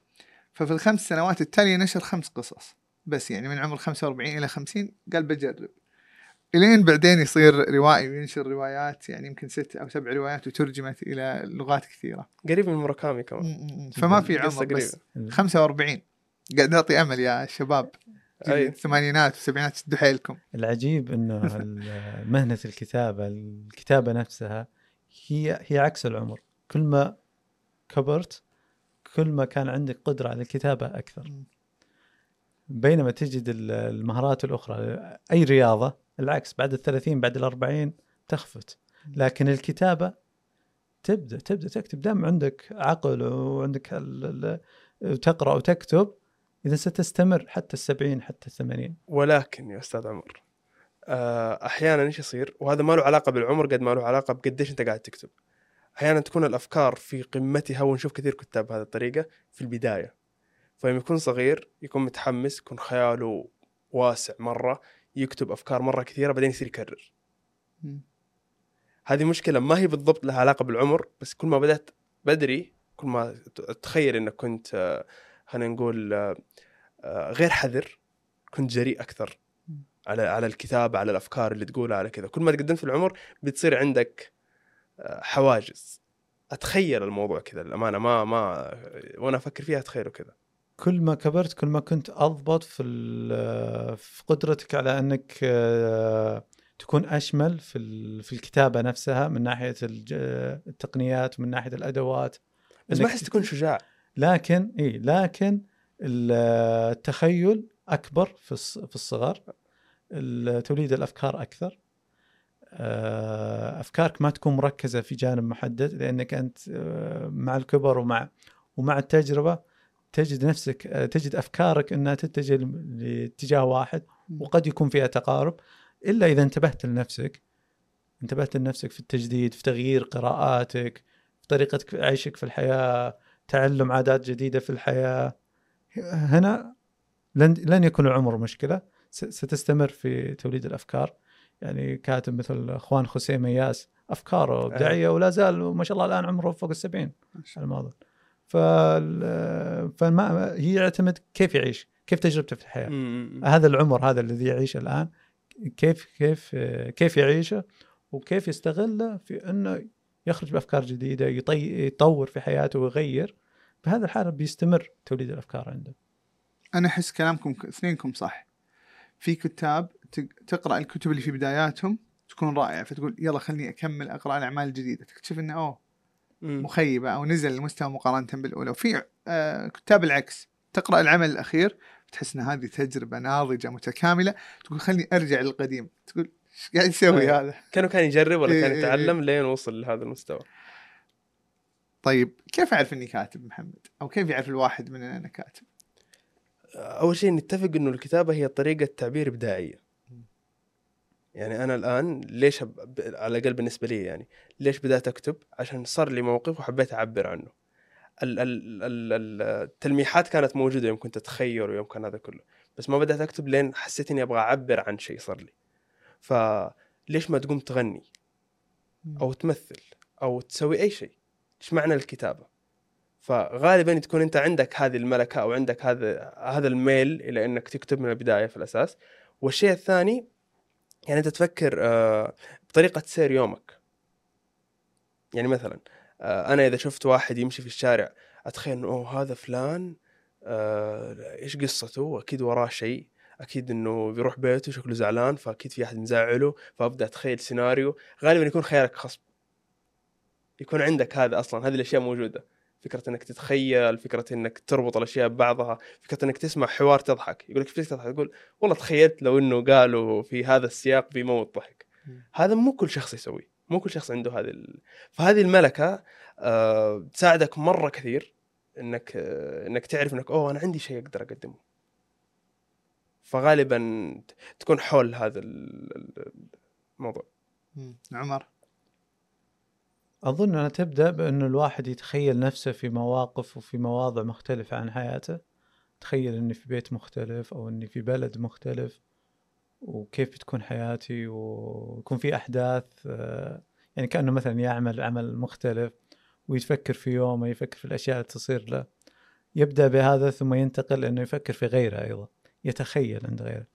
[SPEAKER 3] ففي ال5 سنوات التالية نشر 5 قصص بس، يعني من عمر 45 إلى 50 قال بجرب، إلين بعدين يصير روائي وينشر روايات، يعني يمكن 6 أو 7 روايات وترجمت إلى لغات كثيرة.
[SPEAKER 2] قريب من موراكامي كمان.
[SPEAKER 3] فما في
[SPEAKER 2] قصة
[SPEAKER 3] عمر، بس
[SPEAKER 2] قريبة.
[SPEAKER 3] 45 قاعد نعطي أمل يا شباب.
[SPEAKER 2] أي.
[SPEAKER 3] الثمانينات والسبعينات شدوا حيلكم.
[SPEAKER 1] العجيب انه مهنة الكتابة نفسها هي عكس العمر. كل ما كبرت كل ما كان عندك قدرة على الكتابة أكثر. بينما تجد المهارات الأخرى أي رياضة العكس، بعد 30 بعد 40 تخفت، لكن الكتابة تبدأ تكتب دام عندك عقل وعندك تقرأ وتكتب، إذا ستستمر حتى 70 حتى 80.
[SPEAKER 2] ولكن يا أستاذ عمر أحيانا إيش يصير، وهذا ما له علاقة بالعمر قد ما له علاقة بقديش أنت قاعد تكتب. أحيانا تكون الأفكار في قمتها، ونشوف كثير كتاب بهذه الطريقة في البداية، فلما يكون صغير يكون متحمس، يكون خياله واسع مرة، يكتب أفكار مرة كثيرة، بعدين يصير يكرر. هذه مشكلة ما هي بالضبط لها علاقة بالعمر، بس كل ما بدأت بدري كل ما تخيل إنك كنت خلينا نقول غير حذر، كنت جريء أكثر على الكتابة، على الأفكار اللي تقولها، على كذا. كل ما تقدمت في العمر بتصير عندك حواجز. أتخيل الموضوع كذا الأمانة، ما وأنا أفكر فيها أتخيله كذا.
[SPEAKER 1] كل ما كبرت كل ما كنت أضبط في قدرتك على أنك تكون أشمل في الكتابة نفسها، من ناحية التقنيات ومن ناحية الأدوات.
[SPEAKER 2] بس ما أحس تكون شجاع.
[SPEAKER 1] لكن التخيل أكبر في الصغر، توليد الأفكار أكثر. أفكارك ما تكون مركزة في جانب محدد، لأنك أنت مع الكبر ومع التجربة تجد أفكارك أنها تتجه لاتجاه واحد، وقد يكون فيها تقارب، إلا إذا انتبهت لنفسك في التجديد، في تغيير قراءاتك، في طريقة عيشك في الحياة، تعلم عادات جديدة في الحياة. هنا لن يكون العمر مشكلة، ستستمر في توليد الأفكار. يعني كاتب مثل أخوان خوسيه مياس أفكاره إبداعية ولا زال ما شاء الله الآن عمره فوق 70 الماضي. فما هي يعتمد كيف يعيش، كيف تجربته في الحياة. هذا العمر هذا الذي يعيش الآن، كيف يعيشه وكيف يستغله في أنه يخرج بأفكار جديدة، يطور في حياته ويغير. بهذا الحالة بيستمر توليد الأفكار عنده.
[SPEAKER 3] أنا أحس كلامكم اثنينكم صح. في كتاب تقرأ الكتب اللي في بداياتهم تكون رائعة، فتقول يلا خلني أكمل أقرأ الأعمال الجديدة، تكتشف إنه مخيبة أو نزل المستوى مقارنة بالأولى. وفي كتاب العكس، تقرأ العمل الأخير تحس إن هذه تجربة ناضجة متكاملة، تقول خلني أرجع للقديم، تقول إيش قاعد يسوي هذا؟
[SPEAKER 2] كان يجرب ولا كان يتعلم لين وصل لهذا المستوى.
[SPEAKER 3] طيب كيف أعرف إني كاتب محمد؟ أو كيف يعرف الواحد من أنا كاتب؟
[SPEAKER 2] أول شيء نتفق إنه الكتابة هي طريقة تعبير إبداعية. يعني أنا الآن ليش على الأقل بالنسبة لي، يعني ليش بدأت أكتب؟ عشان صار لي موقف وحبيت أعبر عنه. التلميحات كانت موجودة يوم كنت أتخيل ويوم كان هذا كله، بس ما بدأت أكتب لين حسيت إني أبغى أعبر عن شيء صار لي. فليش ما تقوم تغني أو تمثل أو تسوي أي شيء؟ إيش معنى الكتابة؟ فغالبا تكون أنت عندك هذه الملكة أو عندك هذا الميل إلى أنك تكتب من البداية في الأساس. والشيء الثاني يعني أنت تفكر بطريقة سير يومك. يعني مثلا أنا إذا شفت واحد يمشي في الشارع أتخيل أنه هذا فلان إيش قصته، أكيد وراه شيء، أكيد أنه بيروح بيته شكله زعلان، فأكيد في أحد مزعله، فأبدأ أتخيل سيناريو. غالبا يكون خيالك خصب، يكون عندك هذا أصلا، هذه الأشياء موجودة. فكرة أنك تتخيل، فكرة أنك تربط الأشياء ببعضها، فكرة أنك تسمع حوار تضحك، يقولك فيك تضحك، تقول والله تخيلت لو أنه قالوا في هذا السياق بيموت ضحك. هذا مو كل شخص يسوي، مو كل شخص عنده فهذه الملكة تساعدك مرة كثير إنك تعرف إنك أنا عندي شيء أقدر أقدمه. فغالبا تكون حول هذا الموضوع.
[SPEAKER 3] عمر،
[SPEAKER 1] أظن أنها تبدأ بأنه الواحد يتخيل نفسه في مواقف وفي مواضع مختلفة عن حياته. تخيل أني في بيت مختلف أو أني في بلد مختلف، وكيف بتكون حياتي، ويكون في أحداث يعني كأنه مثلا يعمل عمل مختلف، ويتفكر في يومه، يفكر في الأشياء اللي تصير له. يبدأ بهذا ثم ينتقل أنه يفكر في غيره أيضا، يتخيل عند غيره.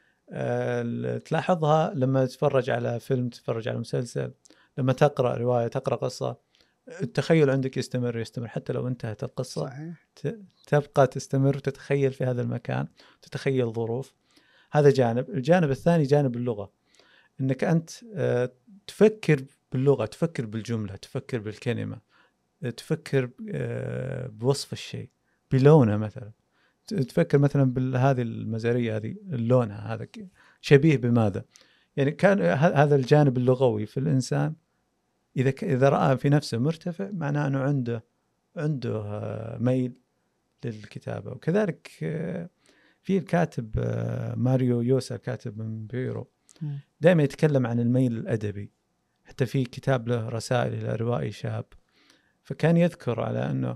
[SPEAKER 1] تلاحظها لما تتفرج على فيلم، تتفرج على مسلسل، لما تقرأ رواية، تقرأ قصة، التخيل عندك يستمر حتى لو انتهت القصة.
[SPEAKER 3] صحيح.
[SPEAKER 1] تبقى تستمر وتتخيل في هذا المكان، تتخيل ظروف. هذا جانب. الجانب الثاني جانب اللغة، أنك أنت تفكر باللغة، تفكر بالجملة، تفكر بالكلمة، تفكر بوصف الشيء، بلونه مثلا. تفكر مثلا بهذه المزارية هذه، اللونها هذا شبيه بماذا. يعني كان هذا الجانب اللغوي في الإنسان إذا رأى في نفسه مرتفع، معناه أنه عنده ميل للكتابة. وكذلك في الكاتب ماريو يوسا، كاتب من بيرو، دائما يتكلم عن الميل الأدبي. حتى في كتاب له رسائل إلى روائي شاب، فكان يذكر على أنه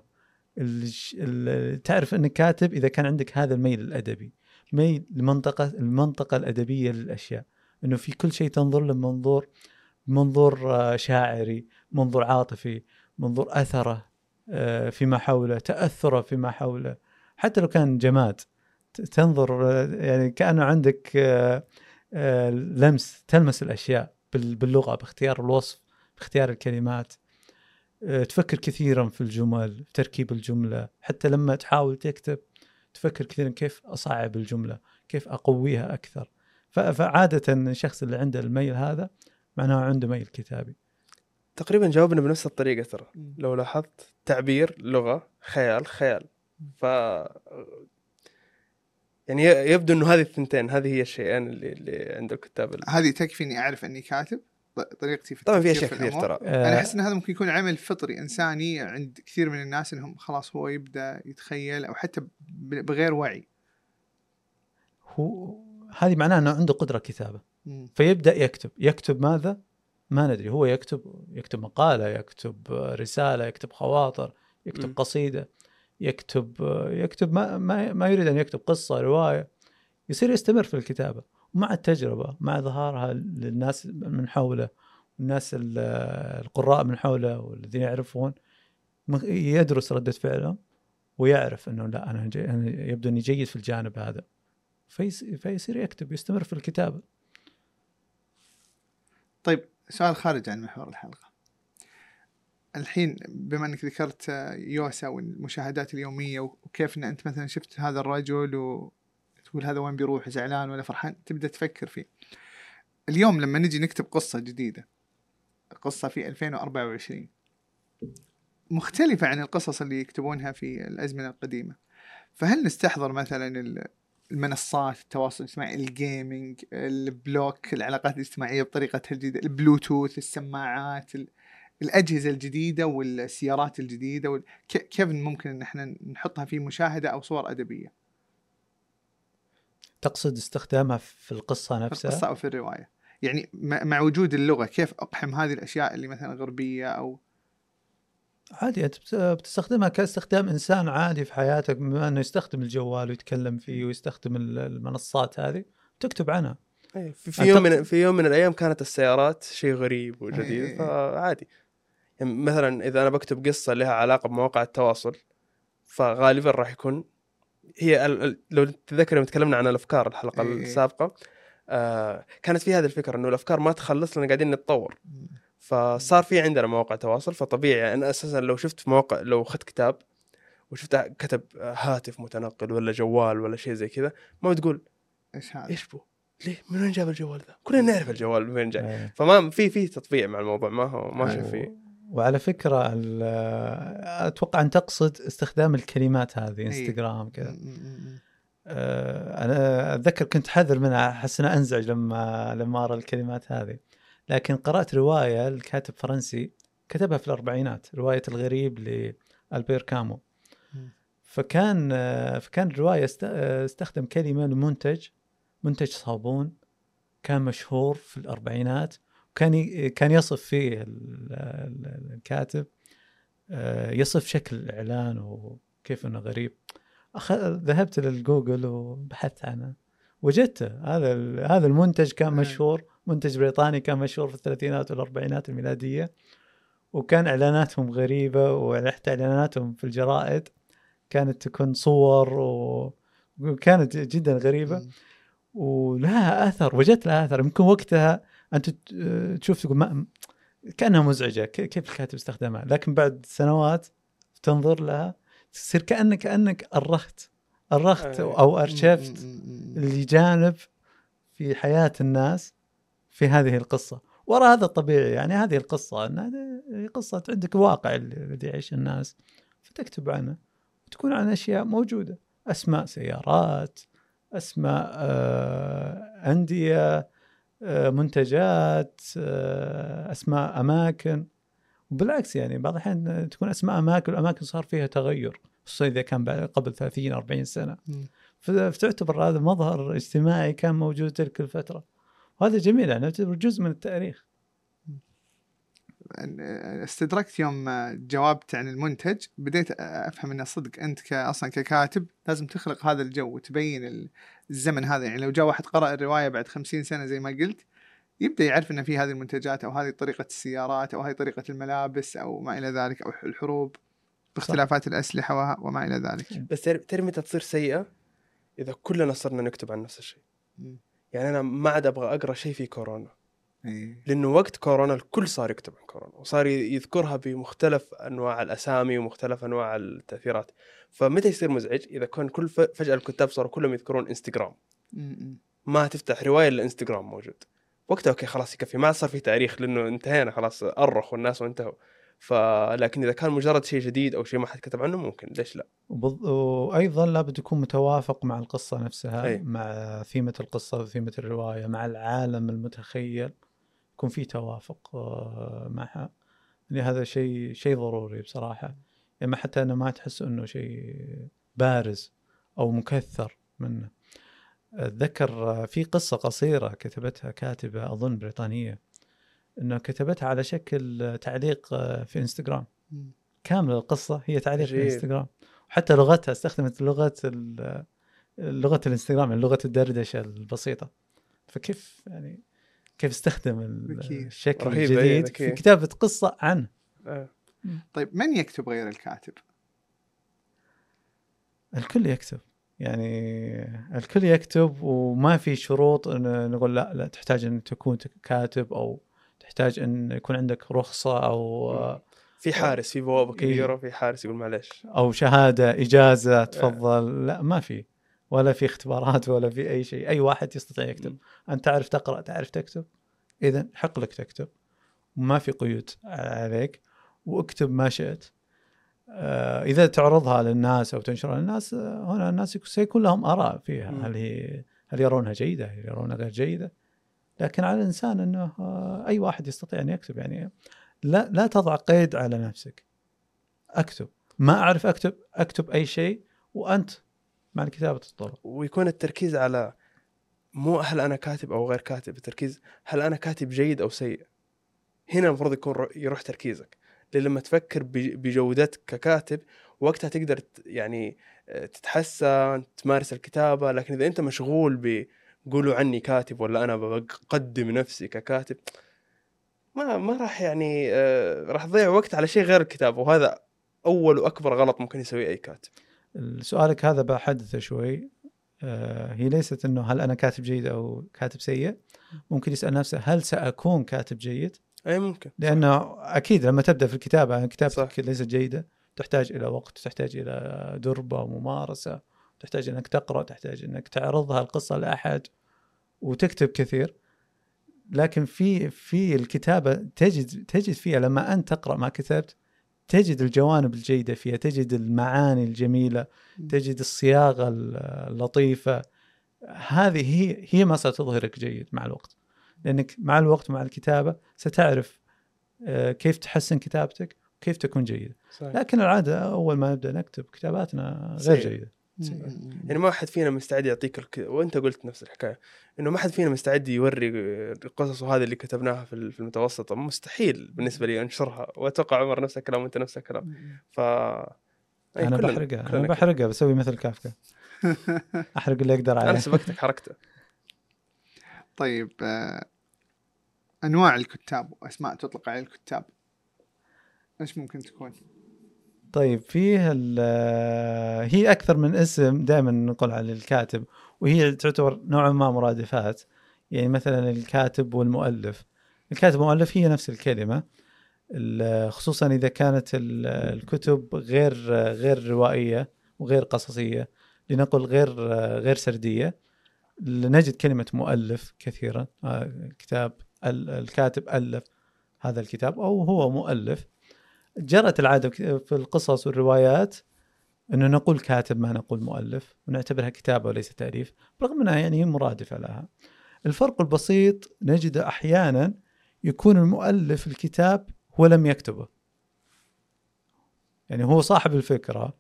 [SPEAKER 1] تعرف أنك كاتب إذا كان عندك هذا الميل الأدبي، ميل المنطقة الأدبية للأشياء، أنه في كل شيء تنظر له منظور شاعري، منظور عاطفي، منظور أثره فيما حوله، تأثره فيما حوله. حتى لو كان جماد تنظر يعني كأنه عندك لمس، تلمس الأشياء باللغة، باختيار الوصف، باختيار الكلمات. تفكر كثيرا في الجمل، في تركيب الجملة. حتى لما تحاول تكتب تفكر كثيرا كيف أصعب الجملة، كيف أقويها أكثر. فعادة الشخص اللي عنده الميل هذا معناه عنده ميل كتابي.
[SPEAKER 2] تقريبا جاوبنا بنفس الطريقة ترى، لو لاحظت تعبير، لغة، خيال. ف يعني يبدو انه هذه الثنتين، هذه هي الشيئين اللي عند الكتاب.
[SPEAKER 3] هذه تكفي اني اعرف اني كاتب. طريقتي في
[SPEAKER 2] طبعا في
[SPEAKER 3] التفكير
[SPEAKER 2] اشياء كثير ترى.
[SPEAKER 3] انا احس ان هذا ممكن يكون عمل فطري انساني عند كثير من الناس، انهم خلاص هو يبدا يتخيل، او حتى بغير وعي.
[SPEAKER 1] هذه معناه انه عنده قدرة كتابة. فيبدأ يكتب ماذا؟ ما ندري. هو يكتب مقالة، يكتب رسالة، يكتب خواطر، يكتب قصيدة، يكتب ما يريد أن يكتب قصة، رواية. يصير يستمر في الكتابة، ومع التجربة، مع ظهارها للناس من حوله، الناس القراء من حوله والذين يعرفون، يدرس ردة فعلهم ويعرف أنه لا، أنا يبدو أني جيد في الجانب هذا، فيصير يكتب، يستمر في الكتابة.
[SPEAKER 3] طيب، سؤال خارج عن محور الحلقة. الحين بما أنك ذكرت يوسا والمشاهدات اليومية، وكيف أن أنت مثلا شفت هذا الرجل وتقول هذا وين بيروح، زعلان ولا فرحان، تبدأ تفكر فيه. اليوم لما نجي نكتب قصة جديدة، قصة في 2024 مختلفة عن القصص اللي يكتبونها في الأزمنة القديمة، فهل نستحضر مثلا المنصات التواصل الاجتماعي، الجيمينج، البلوك، العلاقات الاجتماعية بطريقتها الجديدة، البلوتوث، السماعات، الأجهزة الجديدة والسيارات الجديدة، كيف ممكن أن احنا نحطها في مشاهدة أو صور أدبية؟
[SPEAKER 1] تقصد استخدامها في القصة نفسها؟
[SPEAKER 3] في القصة أو في الرواية، يعني مع وجود اللغة كيف أقحم هذه الأشياء اللي مثلا غربية أو
[SPEAKER 1] عادي. بتستخدمها كاستخدام إنسان عادي في حياتك، بما أنه يستخدم الجوال ويتكلم فيه ويستخدم المنصات هذه، تكتب عنها.
[SPEAKER 2] في يوم من الأيام كانت السيارات شيء غريب وجديد، فعادي. يعني مثلا إذا أنا بكتب قصة لها علاقة بمواقع التواصل، فغالبا راح يكون هي لو تذكر لما تكلمنا عن الأفكار الحلقة السابقة، كانت في هذه الفكرة إنه الأفكار ما تخلص لنا، قاعدين نتطور. فصار في عندنا مواقع تواصل، فطبيعي أنا أساسا لو شفت موقع، لو أخذت كتاب وشفت كتب هاتف متنقل ولا جوال ولا شيء زي كذا، ما بتقول
[SPEAKER 3] إيش هذا؟
[SPEAKER 2] إيش بو؟ ليه؟ من وين جاب الجوال ذا؟ كلنا نعرف الجوال من وين جاي. فما في تطبيع مع الموضوع، ما هو ماشي فيه.
[SPEAKER 1] وعلى فكرة أتوقع أن تقصد استخدام الكلمات هذه، انستغرام كذا. أنا أتذكر كنت حذر منها، أحس أنها أنزعج لما أرى الكلمات هذه. لكن قرأت رواية لكاتب فرنسي كتبها في الأربعينات، رواية الغريب لألبير كامو. فكان الرواية استخدم كلمة منتج صابون كان مشهور في الأربعينات، كان يصف فيه الكاتب، يصف شكل الإعلان وكيف أنه غريب. ذهبت للجوجل وبحثت عنه، وجدته. هذا المنتج كان مشهور، منتج بريطاني كان مشهور في الثلاثينات والأربعينات الميلادية، وكان إعلاناتهم غريبة، وحتى إعلاناتهم في الجرائد كانت تكون صور وكانت جدا غريبة ولها أثر، وجدت لها أثر. يمكن وقتها أنت تشوف تقول ما كأنها مزعجة، كيف الكاتب استخدمها، لكن بعد سنوات تنظر لها تصير كأنك أرخت أو أرشفت الجانب في حياة الناس في هذه القصة. وراء هذا الطبيعي، يعني هذه القصة أن هذه قصة عندك واقع اللي يعيش الناس، فتكتب عنه وتكون عن أشياء موجودة، أسماء سيارات، أسماء أندية، منتجات، أسماء أماكن. وبالعكس يعني بعض الأحيان تكون أسماء أماكن، والأماكن صار فيها تغير، خصوصا إذا كان قبل 30-40 سنة. فتعتبر هذا مظهر اجتماعي كان موجود تلك الفترة، وهذا جميل، يعني نعتبر جزء من التاريخ.
[SPEAKER 3] استدركت يوم جاوبت عن المنتج، بديت أفهم أن صدق أنت أصلا ككاتب لازم تخلق هذا الجو وتبين الزمن هذا. يعني لو جاء واحد قرأ الرواية بعد 50 سنة زي ما قلت، يبدأ يعرف أن في هذه المنتجات، أو هذه طريقة السيارات، أو هذه طريقة الملابس، أو ما إلى ذلك، أو الحروب باختلافات الأسلحة وما إلى ذلك.
[SPEAKER 2] بس ترى متى تصير سيئة؟ إذا كلنا صرنا نكتب عن نفس الشيء. يعني أنا ما عاد أبغى أقرأ شيء في كورونا، لأنه وقت كورونا الكل صار يكتب عن كورونا، وصار يذكرها بمختلف أنواع الأسامي ومختلف أنواع التأثيرات. فمتى يصير مزعج؟ إذا كان كل فجأة الكتاب صاروا كلهم يذكرون إنستغرام، ما تفتح رواية إلا إنستغرام موجود. وقتها أوكي خلاص يكفي، ما صار في تاريخ لأنه انتهينا خلاص، أرخوا الناس وانتهوا. لكن إذا كان مجرد شيء جديد أو شيء ما حد كتب عنه ممكن، ليش لا؟
[SPEAKER 1] وأيضا لابد يكون متوافق مع القصة نفسها،
[SPEAKER 2] أي.
[SPEAKER 1] مع ثيمة القصة وثيمة الرواية، مع العالم المتخيل، يكون في توافق معها. يعني هذا شيء ضروري بصراحة. يعني حتى أنا ما تحس إنه شيء بارز أو مكثر منه. أتذكر في قصة قصيرة كتبتها كاتبة أظن بريطانية، إنه كتبتها على شكل تعليق في إنستغرام. كامل القصة هي تعليق في إنستغرام، وحتى لغتها استخدمت لغة الإنستغرام، لغة الدردشة البسيطة. فكيف يعني كيف استخدم الشكل الجديد في كتابة قصة عنه.
[SPEAKER 3] طيب من يكتب غير الكاتب؟
[SPEAKER 1] الكل يكتب، يعني الكل يكتب، وما في شروط إن نقول لا تحتاج أن تكون كاتب، أو تحتاج أن يكون عندك رخصة، أو
[SPEAKER 2] في حارس، في بوابة كبيرة وفي حارس يقول معلش،
[SPEAKER 1] أو شهادة إجازة تفضل. لا، ما في، ولا في اختبارات، ولا في أي شيء. أي واحد يستطيع يكتب. أنت تعرف تقرأ، تعرف تكتب، إذن حق لك تكتب، وما في قيود عليك، واكتب ما شئت. إذا تعرضها للناس أو تنشرها للناس، هنا الناس سيكون لهم آراء فيها، هل يرونها جيدة، هل يرونها غير جيدة. لكن على الإنسان أنه أي واحد يستطيع أن يكتب. يعني لا تضع قيد على نفسك، أكتب. ما أعرف أكتب أي شيء، وأنت مع كتابة الطرق.
[SPEAKER 2] ويكون التركيز على مو هل أنا كاتب أو غير كاتب، التركيز هل أنا كاتب جيد أو سيء. هنا المفروض يروح تركيزك، لما تفكر بجودتك ككاتب وقتها تقدر يعني تتحسن، تمارس الكتابة. لكن إذا أنت مشغول بقولوا عني كاتب، ولا أنا بقدم نفسي ككاتب، ما راح يعني راح تضيع وقت على شيء غير الكتابة، وهذا أول وأكبر غلط ممكن يسويه أي كاتب.
[SPEAKER 1] سؤالك هذا بحدثه شوي. هي ليست إنه هل أنا كاتب جيد أو كاتب سيء. ممكن يسأل نفسه هل سأكون كاتب جيد؟
[SPEAKER 2] أي ممكن،
[SPEAKER 1] لأنه صح. أكيد لما تبدأ في الكتابة، كتابتك ليست جيدة، تحتاج إلى وقت، تحتاج إلى دربة وممارسة، تحتاج إنك تقرأ، تحتاج إنك تعرضها القصة لأحد وتكتب كثير. لكن في الكتابة تجد فيها، لما أنت تقرأ ما كتبت، تجد الجوانب الجيدة فيها، تجد المعاني الجميلة، تجد الصياغة اللطيفة. هذه هي ما ستظهرك جيد مع الوقت، لأنك مع الوقت مع الكتابة ستعرف كيف تحسن كتابتك وكيف تكون جيدة. لكن العادة أول ما نبدأ نكتب كتاباتنا غير جيدة.
[SPEAKER 2] يعني ما حد فينا مستعد يعطيك وانت قلت نفس الحكايه، انه ما حد فينا مستعد يوري القصص هذه اللي كتبناها في المتوسطه. مستحيل بالنسبه لي انشرها، واتوقع عمر نفس الكلام وانت نفس الكلام.
[SPEAKER 1] انا بحرقها بسوي مثل كافكا. احرق اللي اقدر عليه.
[SPEAKER 2] انا سبقتك حركته.
[SPEAKER 3] طيب انواع الكتاب واسماء تطلق على الكتاب ايش ممكن تكون؟
[SPEAKER 1] طيب فيه هي أكثر من اسم دائما نقول على الكاتب، وهي تعتبر نوعا ما مرادفات. يعني مثلا الكاتب والمؤلف، الكاتب والمؤلف هي نفس الكلمة، خصوصا إذا كانت الكتب غير روائية وغير قصصية، لنقل غير سردية، نجد كلمة مؤلف كثيرا. كتاب الكاتب ألف هذا الكتاب أو هو مؤلف. جرت العادة في القصص والروايات أنه نقول كاتب ما نقول مؤلف، ونعتبرها كتابة وليس تأليف، رغم أنها يعني هي مرادفة لها. الفرق البسيط نجده أحيانا يكون المؤلف الكتاب هو لم يكتبه، يعني هو صاحب الفكرة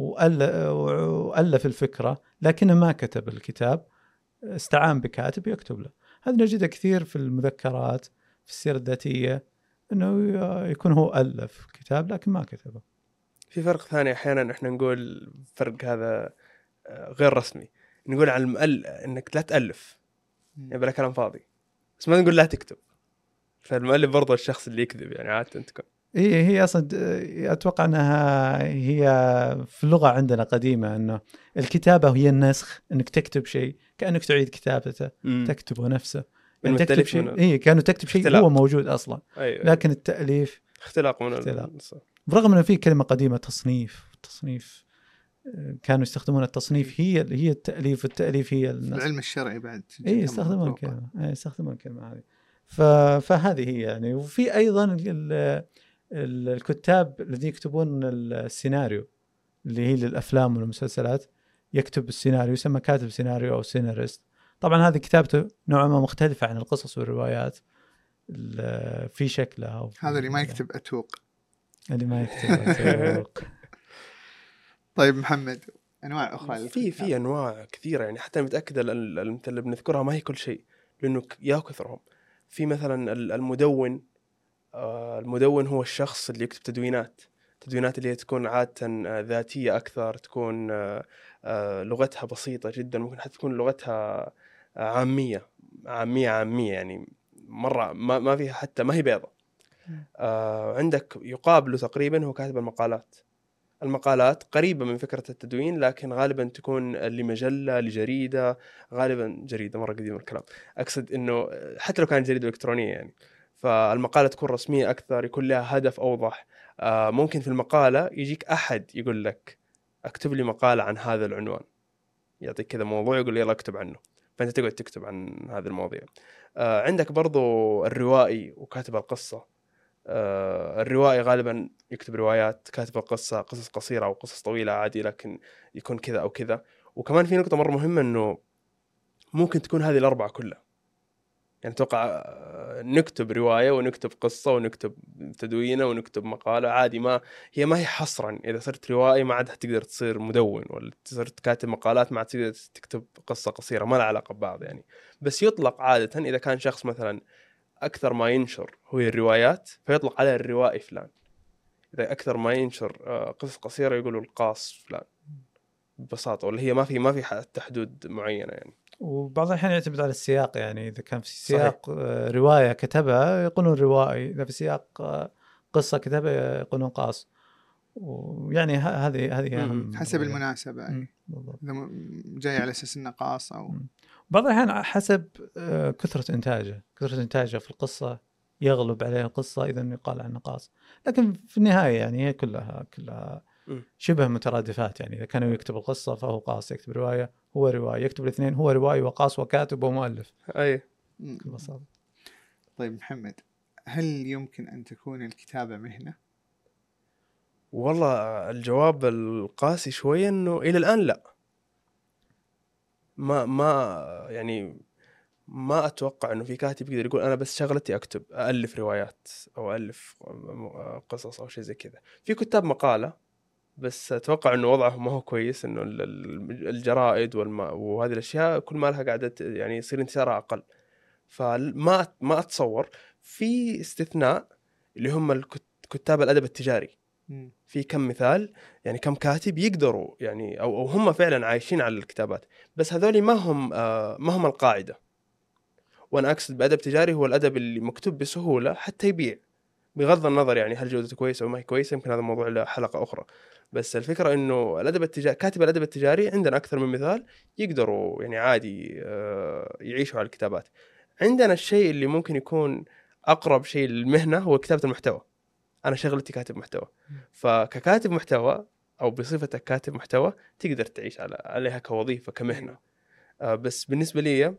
[SPEAKER 1] وألف الفكرة لكنه ما كتب الكتاب، استعان بكاتب يكتب له. هذا نجده كثير في المذكرات في السيرة الذاتية، أنه يكون هو ألف كتاب لكن ما كتبه.
[SPEAKER 2] في فرق ثاني أحيانا إحنا نقول فرق هذا غير رسمي، نقول على المؤلف إنك لا تألف، يعني بلا كلام فاضي، بس ما نقول لا تكتب. فالمؤلف برضه الشخص اللي يكذب يعني عادة تكون.
[SPEAKER 1] هي أصلا أتوقع أنها هي في اللغة عندنا قديمة، أنه الكتابة هي النسخ، أنك تكتب شيء كأنك تعيد كتابته، تكتبه نفسه. يعني تكتب شيء كانوا تكتب شيء هو موجود أصلا.
[SPEAKER 2] أيوة.
[SPEAKER 1] لكن التأليف
[SPEAKER 2] اختلاق من
[SPEAKER 1] برغم أنه في كلمة قديمة تصنيف كانوا يستخدمون التصنيف هي التأليف، والتأليف هي
[SPEAKER 3] العلم الشرعي بعد
[SPEAKER 1] يستخدمون الكلمة هذه. فهذه هي يعني. وفي أيضا الكتاب الذين يكتبون السيناريو اللي هي للأفلام والمسلسلات، يكتب السيناريو يسمى كاتب سيناريو أو سيناريست. طبعا هذه كتابته نوعا ما مختلفة عن القصص والروايات في شكلها.
[SPEAKER 3] هذا اللي ما يكتب أتوق. طيب محمد، أنواع أخرى
[SPEAKER 2] في أنواع كثيرة يعني، حتى متأكد اللي بنذكرها ما هي كل شيء لأنه يا كثرهم. في مثلا المدون. المدون هو الشخص اللي يكتب تدوينات اللي تكون عادة ذاتية أكثر، تكون لغتها بسيطة جدا، ممكن حتى تكون لغتها عامية يعني مرة ما فيها حتى ما هي بيضة. عندك يقابله تقريبا هو كاتب المقالات قريبة من فكرة التدوين، لكن غالبا تكون لمجلة لجريدة، غالبا جريدة، مرة قديم الكلام، أقصد إنه حتى لو كانت جريدة إلكترونية يعني. فالمقالة تكون رسمية أكثر، يكون لها هدف أوضح. ممكن في المقالة يجيك أحد يقول لك أكتب لي مقالة عن هذا العنوان، يعطيك كذا موضوع يقول لي يلا أكتب عنه، فأنت تقعد تكتب عن هذه المواضيع. عندك برضو الروائي وكاتب القصة. الروائي غالبا يكتب روايات، كاتب القصة قصص قصيرة أو قصص طويلة عادي، لكن يكون كذا أو كذا. وكمان في نقطة مرة مهمة إنه ممكن تكون هذه الأربعة كلها، يعني توقع نكتب رواية ونكتب قصة ونكتب تدوينة ونكتب مقالة عادي، ما هي حصرا. إذا صرت روائي ما عاد تقدر تصير مدون، ولا صرت كاتب مقالات ما عاد تقدر تكتب قصة قصيرة، ما لها علاقة ببعض يعني. بس يطلق عادة إذا كان شخص مثلا أكثر ما ينشر هو الروايات فيطلق على الروائي فلان، إذا أكثر ما ينشر قصص قصيرة يقولوا القاص فلان ببساطة، ولا هي ما في حتى حدود معينة يعني.
[SPEAKER 1] وبعض الأحيان يعتمد على السياق، يعني إذا كان في سياق رواية كتبها يقولون روائي، إذا في سياق قصة كتبها يقولون قاص. ويعني هذه أهم
[SPEAKER 3] حسب المناسبة يعني. إذا جاي على أساس إنه قاص أو
[SPEAKER 1] بعض الأحيان حسب كثرة إنتاجه في القصة يغلب عليه القصة إذا يقال عنه قاص. لكن في النهاية يعني هي كلها شبه مترادفات، يعني إذا كان يكتب القصة فهو قاص، يكتب رواية هو رواية، يكتب الاثنين هو روائي وقاص وكاتب ومؤلف.
[SPEAKER 2] أي
[SPEAKER 1] ببساطة.
[SPEAKER 3] طيب محمد، هل يمكن أن تكون الكتابة مهنة؟
[SPEAKER 2] والله الجواب القاسي شوية إنه إلى الآن لا، ما أتوقع إنه في كاتب يقدر يقول أنا بس شغلتي أكتب ألف روايات أو ألف قصص أو شيء زي كذا. في كتاب مقالة بس أتوقع إنه وضعهم ما هو كويس، إنه الجرائد وهذه الأشياء كل ما لها قاعدة يعني يصير انتشارها أقل، فما أتصور. في استثناء اللي هم كتاب الأدب التجاري، في كم مثال يعني كم كاتب يقدروا يعني أو هم فعلا عايشين على الكتابات، بس هذول ما هم القاعدة. وأنا أقصد بأدب تجاري هو الأدب اللي مكتوب بسهولة حتى يبيع، بغض النظر يعني هل جودته كويسه او ما هي كويسه، يمكن هذا موضوع له حلقه اخرى. بس الفكره انه الادب التجاري، كاتب الادب التجاري عندنا اكثر من مثال يقدروا يعني عادي يعيشوا على الكتابات. عندنا الشيء اللي ممكن يكون اقرب شيء للمهنه هو كتابه المحتوى. انا شغلتي كاتب محتوى، فككاتب محتوى او بصفتك كاتب محتوى تقدر تعيش عليها كوظيفه كمهنه. بس بالنسبه لي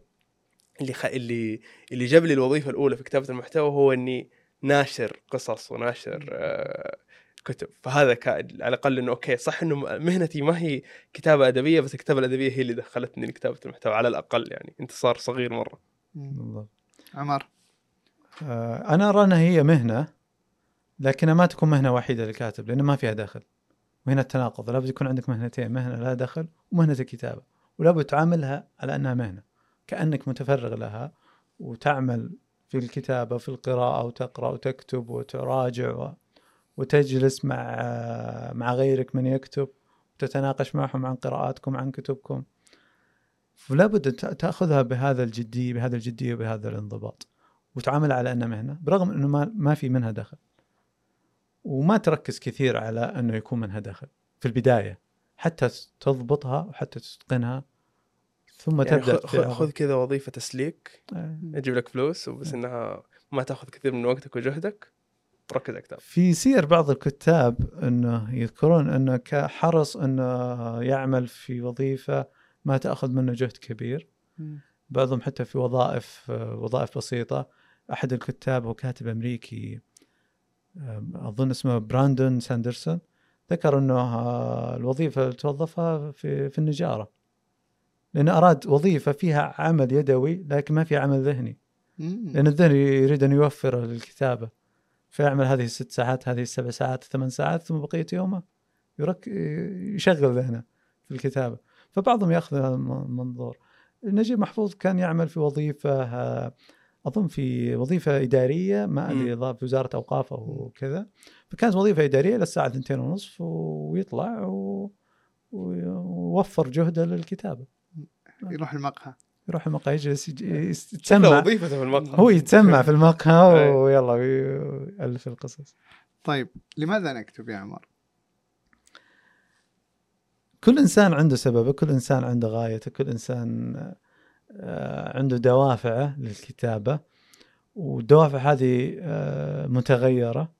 [SPEAKER 2] اللي جاب لي الوظيفه الاولى في كتابه المحتوى هو اني ناشر قصص وناشر كتب. فهذا على الاقل انه اوكي صح انه مهنتي ما هي كتابه ادبيه، بس الكتابه الادبيه هي اللي دخلتني لكتابه المحتوى على الاقل. يعني انتصار صغير مره.
[SPEAKER 1] بالضبط.
[SPEAKER 3] عمر،
[SPEAKER 1] انا ارى انها هي مهنه، لكنها ما تكون مهنه وحيده للكاتب لانه ما فيها دخل. وهنا التناقض، لابد يكون عندك مهنتين، مهنه لها دخل ومهنه الكتابه، ولابد تعاملها على انها مهنه كانك متفرغ لها وتعمل في الكتابه في القراءه وتقرا وتكتب وتراجع وتجلس مع غيرك من يكتب وتتناقش معهم عن قراءاتكم عن كتبكم. فلابد تاخذها بهذا الجديه وبهذا الانضباط وتعامل على انها مهنه، برغم انه ما في منها دخل. وما تركز كثير على انه يكون منها دخل في البدايه حتى تضبطها وحتى تتقنها، ثم
[SPEAKER 2] يعني
[SPEAKER 1] تبدا
[SPEAKER 2] خذ كذا وظيفه تسليك يجيب لك فلوس، وبس انها ما تاخذ كثير من وقتك وجهدك، تركز اكثر.
[SPEAKER 1] في سير بعض الكتاب انه يذكرون انه كحرص انه يعمل في وظيفه ما تاخذ منه جهد كبير. بعضهم حتى في وظائف بسيطه. احد الكتاب هو كاتب امريكي اظن اسمه براندون ساندرسون، ذكر انه الوظيفه اللي توظفها في النجاره، لانه اراد وظيفه فيها عمل يدوي لكن ما فيها عمل ذهني، لان الذهن يريد ان يوفر للكتابه، فيعمل هذه 6 ساعات هذه 7 ساعات 8 ساعات ثم بقيه يومه يشغل ذهنه في الكتابه. فبعضهم ياخذ هذا المنظور. نجيب محفوظ كان يعمل في وظيفه أظن في وظيفة إدارية ما أدري في وزارة أوقاف أو كذا، فكانت وظيفة إدارية للساعة 2:30 ويطلع ووفر جهده للكتابة.
[SPEAKER 3] يروح المقهى
[SPEAKER 1] يجلس يتسمع
[SPEAKER 2] وظيفته في المقهى،
[SPEAKER 1] هو يتسمع في المقهى ويلا يألف القصص.
[SPEAKER 3] طيب لماذا نكتب يا عمر؟
[SPEAKER 1] كل إنسان عنده سببه، كل إنسان عنده غايته، كل إنسان عنده دوافعه للكتابة، والدوافع هذه متغيرة.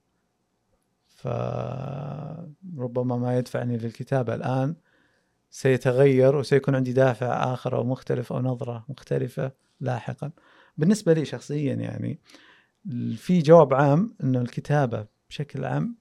[SPEAKER 1] فربما ما يدفعني للكتابة الآن سيتغير وسيكون عندي دافع آخر أو مختلف أو نظرة مختلفة لاحقا. بالنسبة لي شخصيا يعني في جواب عام أنه الكتابة بشكل عام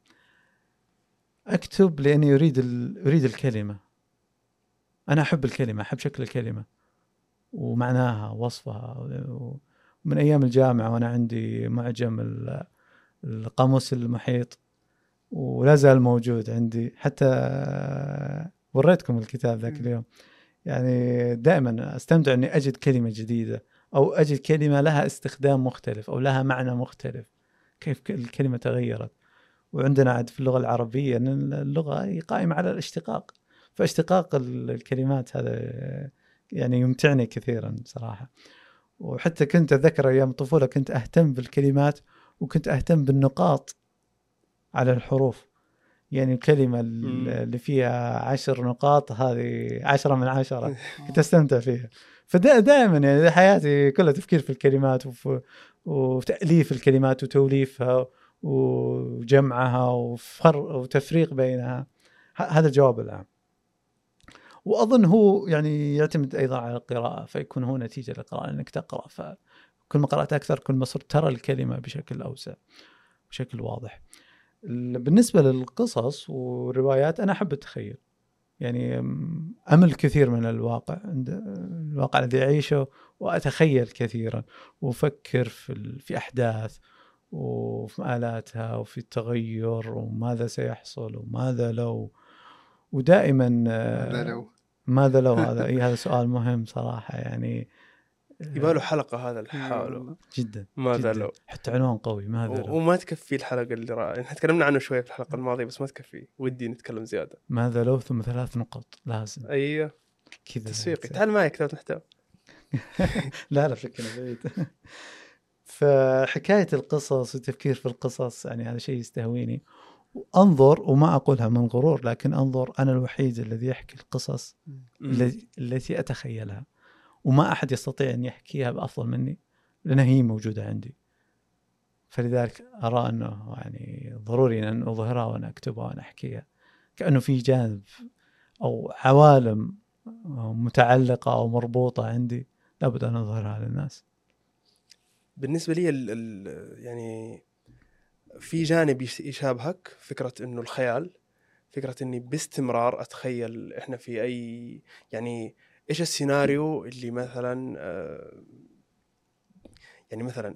[SPEAKER 1] أكتب لأني أريد الكلمة. أنا أحب الكلمة، أحب شكل الكلمة ومعناها ووصفها. من أيام الجامعة وأنا عندي معجم القاموس المحيط ولا زال موجود عندي، حتى وريتكم الكتاب ذاك اليوم. يعني دائما أستمتع أني أجد كلمة جديدة أو أجد كلمة لها استخدام مختلف أو لها معنى مختلف، كيف الكلمة تغيرت. وعندنا عاد في اللغة العربية أن اللغة قائمة على الاشتقاق، فاشتقاق الكلمات هذا يعني يمتعني كثيرا صراحة. وحتى كنت أذكر أيام الطفولة كنت أهتم بالكلمات وكنت أهتم بالنقاط على الحروف. يعني الكلمة اللي فيها 10 نقاط هذه 10 من 10 كنت أستمتع فيها. فدائما يعني حياتي كلها تفكير في الكلمات وتأليف الكلمات وتوليفها وجمعها وتفريق بينها. هذا الجواب العام. وأظن هو يعني يعتمد أيضا على القراءة، فيكون هو نتيجة للقراءة، أنك تقرأ، فكل ما قرأت أكثر كل ما صرت ترى الكلمة بشكل أوسع بشكل واضح. بالنسبة للقصص والروايات أنا أحب التخيل، يعني أمل كثير من الواقع الذي أعيشه، وأتخيل كثيرا وأفكر في أحداث وفي مآلاتها وفي التغير وماذا سيحصل وماذا لو. ودائما ماذا لو هذا سؤال مهم صراحة، يعني
[SPEAKER 2] يباله حلقة هذا الحاله
[SPEAKER 1] جدا
[SPEAKER 2] ماذا
[SPEAKER 1] جداً.
[SPEAKER 2] لو
[SPEAKER 1] حتى عنوان قوي ماذا لو.
[SPEAKER 2] وما تكفي الحلقة اللي احنا تكلمنا عنه شوية في الحلقة الماضية، بس ما تكفي، ودي نتكلم زيادة.
[SPEAKER 1] ماذا لو ثم 3 نقط لازم.
[SPEAKER 2] أيوة
[SPEAKER 1] كذا
[SPEAKER 2] تسويقي. تعال معي كتابة محتوى.
[SPEAKER 1] لا فكرة بعيد. فحكاية القصص والتفكير في القصص يعني هذا شيء يستهويني. أنظر، وما أقولها من غرور، لكن أنظر أنا الوحيد الذي يحكي القصص التي أتخيلها، وما أحد يستطيع أن يحكيها بأفضل مني لأنها هي موجودة عندي. فلذلك أرى أنه يعني ضروري أن أظهرها وأن أكتبها وأن أحكيها، كأنه في جانب أو عوالم متعلقة أو مربوطة عندي لابد أن أظهرها للناس.
[SPEAKER 2] بالنسبة لي يعني في جانب يشابهك، فكرة إنه الخيال، فكرة إني باستمرار أتخيل إحنا في أي، يعني إيش السيناريو اللي مثلا يعني مثلا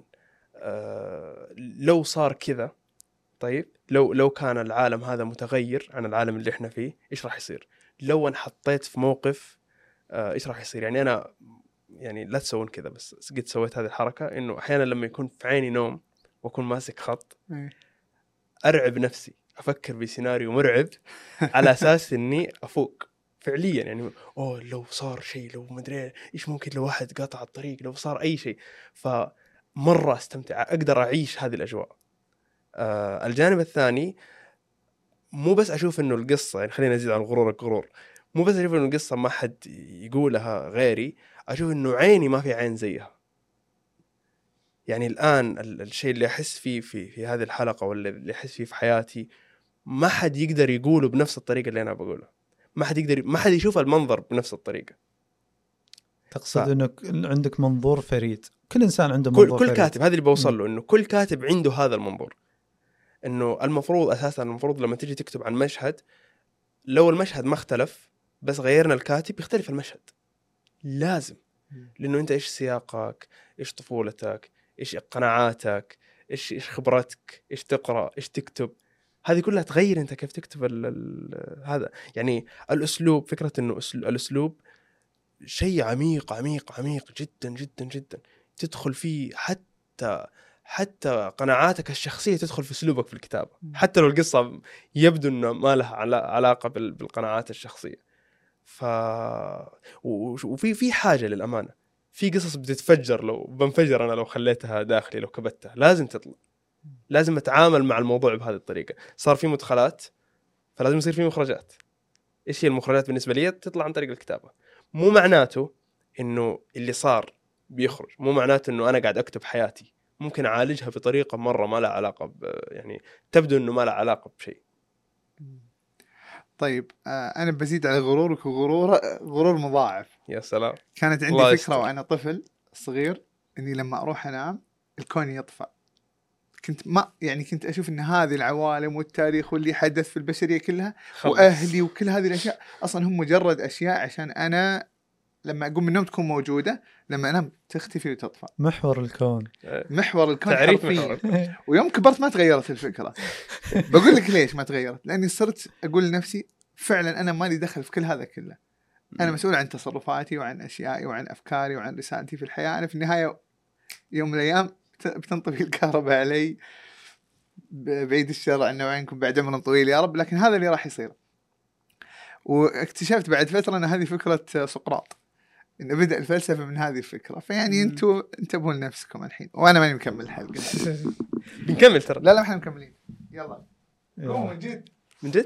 [SPEAKER 2] لو صار كذا، طيب لو كان العالم هذا متغير عن العالم اللي إحنا فيه إيش راح يصير؟ لو أنا حطيت في موقف إيش راح يصير؟ يعني أنا يعني لا تسوون كذا، بس قد سويت هذه الحركة، إنه أحيانا لما يكون في عيني نوم وأكون ماسك خط أرعب نفسي، أفكر بسيناريو مرعب على أساس إني أفوق فعليا. يعني لو صار شيء، لو مدري إيش ممكن، لو واحد قاطع الطريق، لو صار أي شيء، فمرة أستمتع، أقدر أعيش هذه الأجواء. الجانب الثاني مو بس أشوف إنه القصة، يعني خلينا نزيد عن غرور، مو بس أشوف إنه القصة ما حد يقولها غيري، أشوف إنه عيني ما في عين زيها. يعني الآن الشيء اللي أحس فيه في هذه الحلقة، ولا اللي أحس فيه في حياتي، ما حد يقدر يقوله بنفس الطريقة اللي أنا بقوله. ما حد يشوف المنظر بنفس الطريقة.
[SPEAKER 1] تقصد إنك عندك منظور فريد؟ كل إنسان عنده منظور
[SPEAKER 2] كل
[SPEAKER 1] فريد.
[SPEAKER 2] كاتب، هذا اللي بوصل له، إنه كل كاتب عنده هذا المنظور. إنه المفروض لما تيجي تكتب عن مشهد، لو المشهد ما اختلف بس غيرنا الكاتب يختلف المشهد، لازم. لأنه أنت إيش سياقك، إيش طفولتك، إيش قناعاتك، إيش خبرتك، إيش تقرأ، إيش تكتب، هذه كلها تغير أنت كيف تكتب هذا. يعني الأسلوب، فكرة إنه الأسلوب شيء عميق عميق عميق جدا جدا جدا، تدخل فيه حتى قناعاتك الشخصية تدخل في أسلوبك في الكتابة، حتى لو القصة يبدو أنه ما لها علاقة بالقناعات الشخصية. وفي حاجة للأمانة، في قصص بتتفجر، لو بنفجر أنا لو خليتها داخلي، لو كبتها لازم تطلع، لازم أتعامل مع الموضوع بهذه الطريقة. صار في مدخلات، فلازم يصير في مخرجات. إيش هي المخرجات بالنسبة لي؟ تطلع عن طريق الكتابة. مو معناته إنه اللي صار بيخرج، مو معناته إنه أنا قاعد أكتب حياتي، ممكن أعالجها بطريقة مرة ما لها علاقة يعني تبدو إنه ما لها علاقة بشيء.
[SPEAKER 3] طيب أنا بزيد على غرورك، غرور مضاعف.
[SPEAKER 2] يا سلام.
[SPEAKER 3] كانت عندي فكرة وأنا طفل صغير إني لما أروح أنام الكون يطفأ. كنت أشوف إن هذه العوالم والتاريخ واللي حدث في البشرية كلها
[SPEAKER 2] خلص.
[SPEAKER 3] وأهلي وكل هذه الأشياء أصلا هم مجرد أشياء عشان أنا لما أقوم من النوم تكون موجودة، لما أنام تختفي وتطفأ.
[SPEAKER 1] محور الكون
[SPEAKER 3] تعريف حرفيا. ويوم كبرت ما تغيرت الفكرة. بقول لك ليش ما تغيرت، لأني صرت أقول لنفسي فعلا أنا مالي دخل في كل هذا كله، أنا مسؤول عن تصرفاتي وعن أشيائي وعن أفكاري وعن رسالتي في الحياة. أنا في النهاية يوم من الأيام بتنطفي الكهرباء علي، بعيد الشر عنا وعنكم بعد عمر طويل يا رب، لكن هذا اللي راح يصير. واكتشفت بعد فترة أن هذه فكرة سقراط، إنه بدأ الفلسفة من هذه الفكرة. فيعني أنتوا انتبهوا لنفسكم الحين، وأنا ماني مكمل الحلقة.
[SPEAKER 2] بنكمل ترى.
[SPEAKER 3] لا احنا مكملين. يلا من جد.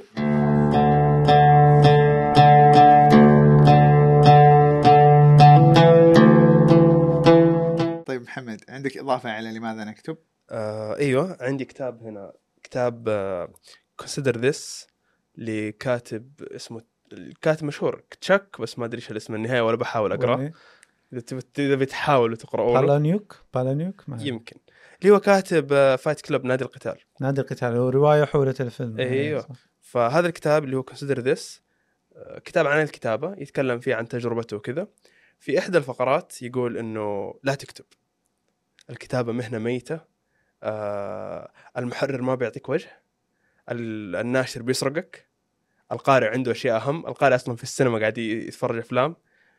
[SPEAKER 3] طيب محمد، عندك إضافة على لماذا نكتب؟
[SPEAKER 2] أيوة، عندي كتاب هنا، كتاب Consider This لكاتب اسمه، الكاتب مشهور تشاك، بس ما أدري إيش الاسم النهاية ولا بحاول أقرأ. إذا بتحاولوا تقرأوا
[SPEAKER 1] بالانيوك
[SPEAKER 2] يمكن، اللي هو كاتب فايت كلوب، نادي القتال،
[SPEAKER 1] هو رواية حولة الفيلم.
[SPEAKER 2] أيوة. فهذا الكتاب اللي هو Consider This كتاب عن الكتابة، يتكلم فيه عن تجربته وكذا. في إحدى الفقرات يقول إنه لا تكتب، الكتابة مهنة ميتة، المحرر ما بيعطيك وجه، الناشر بيسرقك، القارئ عنده أشياء أهم، القارئ أصلا في السينما قاعد يتفرج أفلام.